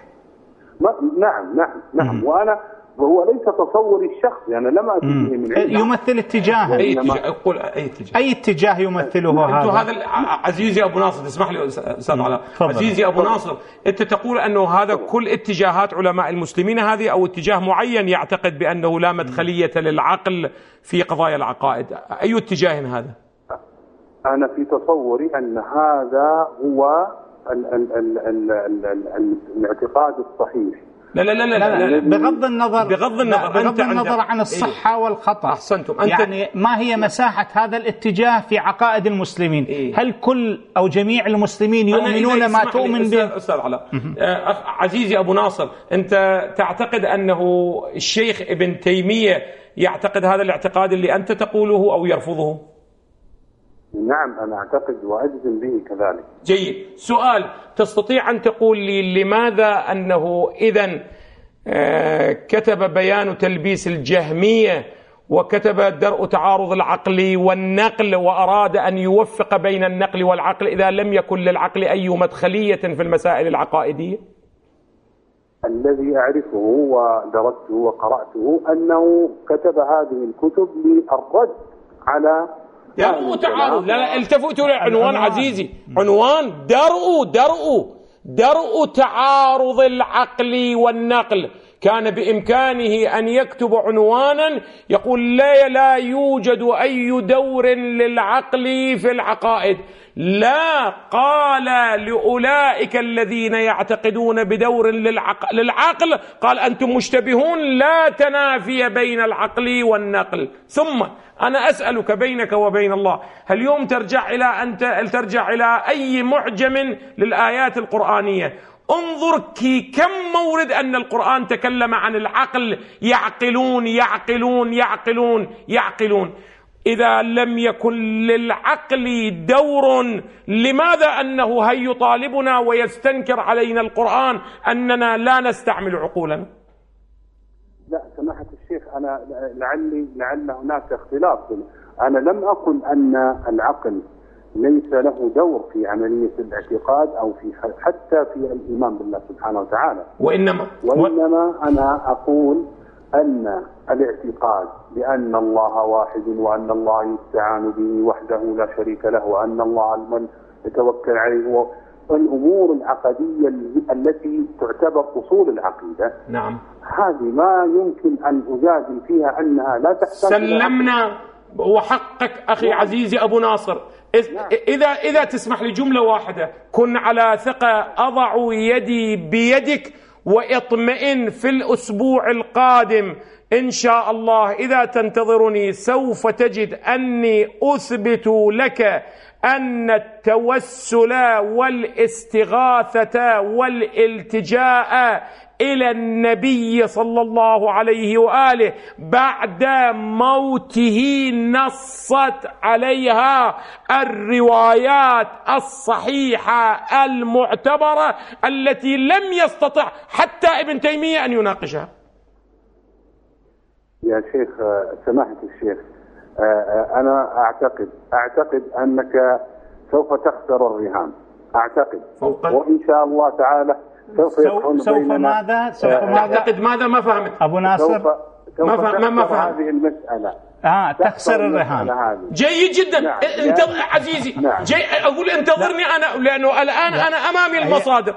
نعم. وهو ليس تصوري الشخصي، يعني لما أتيه من علم يمثل اتجاها. أي اتجاه يمثله هذا؟ عزيزي أبو ناصر اسمح لي أستاذ علاء. عزيزي أبو ناصر أنت تقول أنه هذا كل اتجاهات علماء المسلمين هذه، أو اتجاه معين يعتقد بأنه لا مدخلية للعقل في قضايا العقائد؟ أي اتجاه هذا؟ أنا في تصوري أن هذا هو الاعتقاد الصحيح. لا بغض النظر عن الصحة والخطأ. أحسنتم. يعني ما هي مساحة هذا الاتجاه في عقائد المسلمين؟ هل كل أو جميع المسلمين يؤمنون ما تؤمن به؟ أستاذ علاء. عزيزي أبو ناصر أنت تعتقد أنه الشيخ ابن تيمية يعتقد هذا الاعتقاد اللي أنت تقوله أو يرفضه؟ نعم أنا أعتقد وأجزم به كذلك. جيد. سؤال، تستطيع أن تقول لي لماذا أنه إذن كتب بيان تلبيس الجهمية وكتب درء تعارض العقل والنقل وأراد أن يوفق بين النقل والعقل إذا لم يكن للعقل أي مدخلية في المسائل العقائدية؟ الذي أعرفه ودرسته وقرأته أنه كتب هذه الكتب للرد على درء تعارض. لا التفتوا للعنوان عزيزي، عنوان درء تعارض العقل والنقل. كان بإمكانه أن يكتب عنوانا يقول لا يوجد أي دور للعقل في العقائد. لا، قال لأولئك الذين يعتقدون بدور للعقل قال أنتم مشتبهون، لا تنافي بين العقل والنقل. ثم أنا أسألك بينك وبين الله، هل يوم ترجع إلى أي معجم للآيات القرآنية انظر كم مورد أن القرآن تكلم عن العقل، يعقلون يعقلون يعقلون يعقلون. إذا لم يكن للعقل دور، لماذا أنه هل يطالبنا ويستنكر علينا القرآن أننا لا نستعمل عقولنا؟ لا سماحة الشيخ، أنا لعل هناك اختلاف. أنا لم أقل أن العقل ليس له دور في عملية الاعتقاد أو في حتى في الإيمان بالله سبحانه وتعالى، وإنما أنا أقول أن الاعتقاد بأن الله واحد وأن الله يستعان به وحده لا شريك له وأن الله المن يتوكل عليه، والأمور العقدية التي تعتبر أصول العقيدة، نعم، هذه ما يمكن أن أجادل فيها أنها لا تحتاج. سلمنا وحقك أخي عزيزي أبو ناصر. إذا تسمح لي جملة واحدة، كن على ثقة أضع يدي بيدك واطمئن، في الأسبوع القادم إن شاء الله إذا تنتظرني سوف تجد أني أثبت لك أن التوسل والاستغاثة والالتجاء إلى النبي صلى الله عليه وآله بعد موته نصت عليها الروايات الصحيحة المعتبرة التي لم يستطع حتى ابن تيمية أن يناقشها. يا شيخ سماحة الشيخ، أنا أعتقد أنك سوف تخسر الرهان، أعتقد، وإن شاء الله تعالى سوف ماذا؟ أعتقد ماذا؟ ما فهمت أبو ناصر. ما فهم هذه المسألة. تخسر الرهان. جيد جدا. نعم. انتظر عزيزي. نعم. أقول انتظرني أنا، لأنه الآن أنا أمامي المصادر،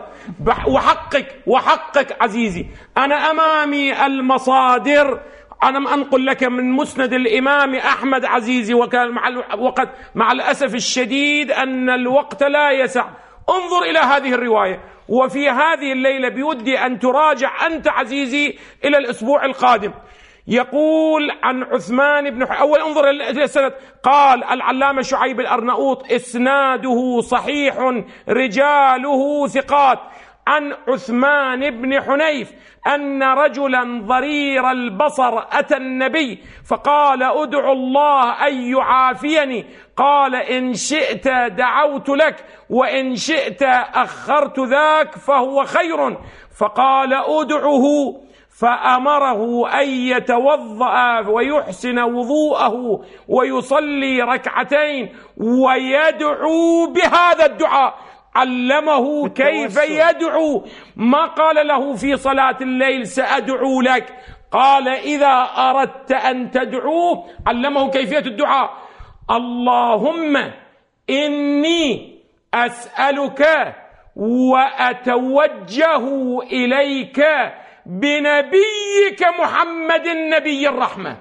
وحقك عزيزي، أنا أمامي المصادر. أنا أنقل لك من مسند الإمام أحمد عزيزي، وكان وقد مع الأسف الشديد أن الوقت لا يسع. انظر إلى هذه الرواية، وفي هذه الليلة بودي أن تراجع أنت عزيزي إلى الأسبوع القادم. يقول عن عثمان بن أول انظر إلى السند. قال العلامة شعيب الأرناؤوط إسناده صحيح رجاله ثقات، عن عثمان بن حنيف أن رجلا ضرير البصر أتى النبي فقال ادعو الله أن يعافيني، قال إن شئت دعوت لك وإن شئت أخرت ذاك فهو خير. فقال ادعه، فأمره أن يتوضأ ويحسن وضوءه ويصلي ركعتين ويدعو بهذا الدعاء. علمه كيف يدعو، ما قال له في صلاة الليل سأدعو لك، قال إذا أردت أن تدعوه علمه كيفية الدعاء. اللهم إني أسألك وأتوجه إليك بنبيك محمد نبي الرحمة.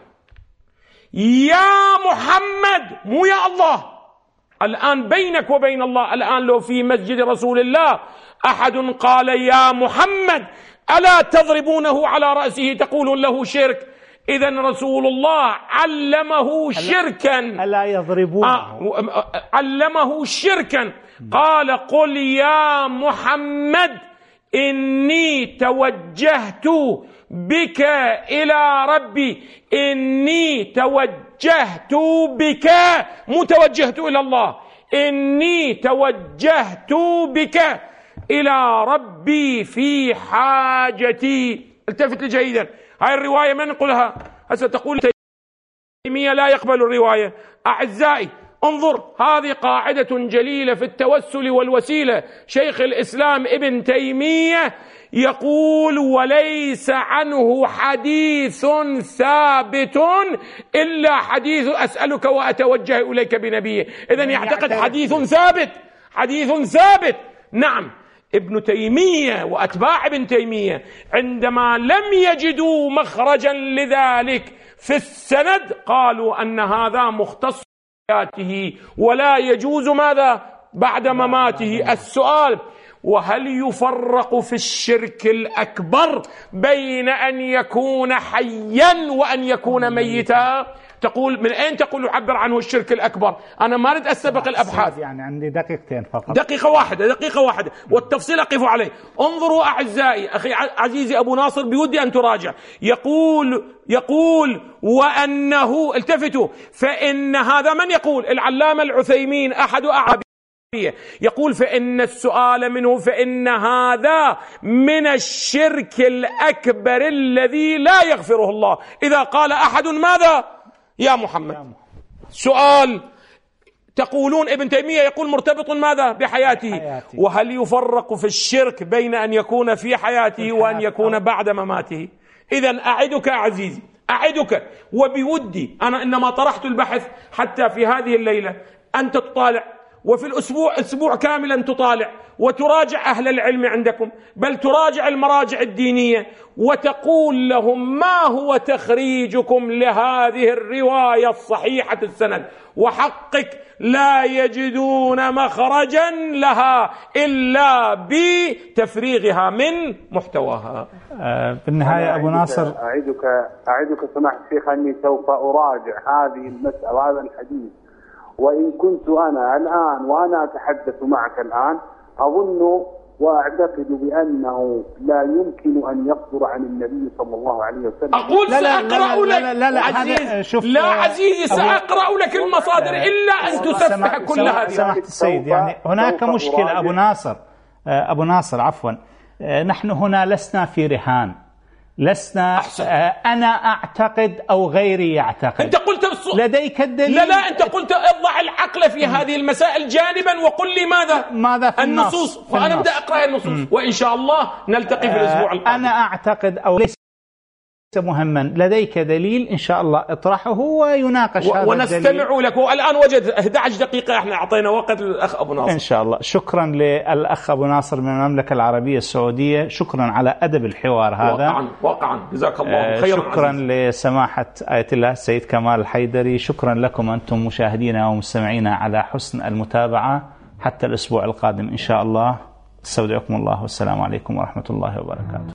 يا محمد، مو يا الله. الآن بينك وبين الله، الآن لو في مسجد رسول الله أحد قال يا محمد ألا تضربونه على رأسه تقولون له شرك؟ إذن رسول الله علمه شركا، ألا يضربونه، علمه شركا. قال قل يا محمد إني توجهت بك إلى ربي، إني توجهت بك، مو توجهت إلى الله، إني توجهت بك إلى ربي في حاجتي. التفت لي جيدا، هاي الرواية من نقولها؟ هسه تقول تيمية لا يقبل الرواية. أعزائي انظر، هذه قاعدة جليلة في التوسل والوسيلة. شيخ الإسلام ابن تيمية يقول وليس عنه حديث ثابت إلا حديث أسألك وأتوجه إليك بنبيه. إذن يعتقد حديث ثابت. نعم، ابن تيمية وأتباع ابن تيمية عندما لم يجدوا مخرجا لذلك في السند قالوا أن هذا مختص بحياته ولا يجوز ماذا بعد مماته. السؤال: وهل يفرق في الشرك الأكبر بين أن يكون حيا وأن يكون ميتا؟ تقول من أين تقول يعبر عنه الشرك الأكبر؟ أنا ما أريد أستبق الأبحاث، يعني عندي دقيقتين فقط. دقيقة واحدة والتفصيل أقف عليه. انظروا أعزائي، أخي عزيزي أبو ناصر بودي أن تراجع. يقول وأنه، التفتوا، فإن هذا من يقول؟ العلامة العثيمين أحد أعابيه، يقول فإن السؤال منه فإن هذا من الشرك الأكبر الذي لا يغفره الله إذا قال أحد ماذا يا محمد. سؤال، تقولون ابن تيمية يقول مرتبط ماذا بحياته، وهل يفرق في الشرك بين أن يكون في حياته وأن يكون بعد مماته؟ إذن أعدك عزيزي، أعدك وبودي، أنا إنما طرحت البحث حتى في هذه الليلة أنت تطالع، وفي الأسبوع أسبوع كاملا تطالع وتراجع أهل العلم عندكم، بل تراجع المراجع الدينية وتقول لهم ما هو تخريجكم لهذه الرواية الصحيحة السند، وحقك لا يجدون مخرجا لها إلا بتفريغها من محتواها. بالنهاية أبو ناصر، أعدك سماحة الشيخ أني سوف أراجع هذه المسألة وهذا الحديث، وإن كنت أنا الآن وأنا أتحدث معك الآن أظن وأعتقد بأنه لا يمكن أن يصدر عن النبي صلى الله عليه وسلم. أقول سأقرأ لك لا عزيزي سأقرأ لك المصادر إلا أن تسفح كل هذه. سمحت السيد، يعني هناك مشكلة أبو ناصر عفوا، نحن هنا لسنا في رهان، لسنا أنا أعتقد أو غيري يعتقد. أنت قلت لديك الدليل؟ لا أنت قلت اضع العقل في هذه المسائل جانبا وقل لي ماذا في النصوص، فأنا أبدأ أقرأ النصوص وإن شاء الله نلتقي في الأسبوع القادم. أنا أعتقد أو ليس مهما، لديك دليل إن شاء الله اطرحه ويناقش هذا ونستمع لك. والآن وجد 11 دقيقة، احنا أعطينا وقت للأخ أبو ناصر إن شاء الله. شكرا للأخ أبو ناصر من المملكة العربية السعودية، شكرا على أدب الحوار هذا واقعا جزاك الله خيرا. شكرا لسماحة آية الله السيد كمال الحيدري، شكرا لكم أنتم مشاهدينا ومستمعينا على حسن المتابعة. حتى الأسبوع القادم إن شاء الله، استودعكم الله والسلام عليكم ورحمة الله وبركاته.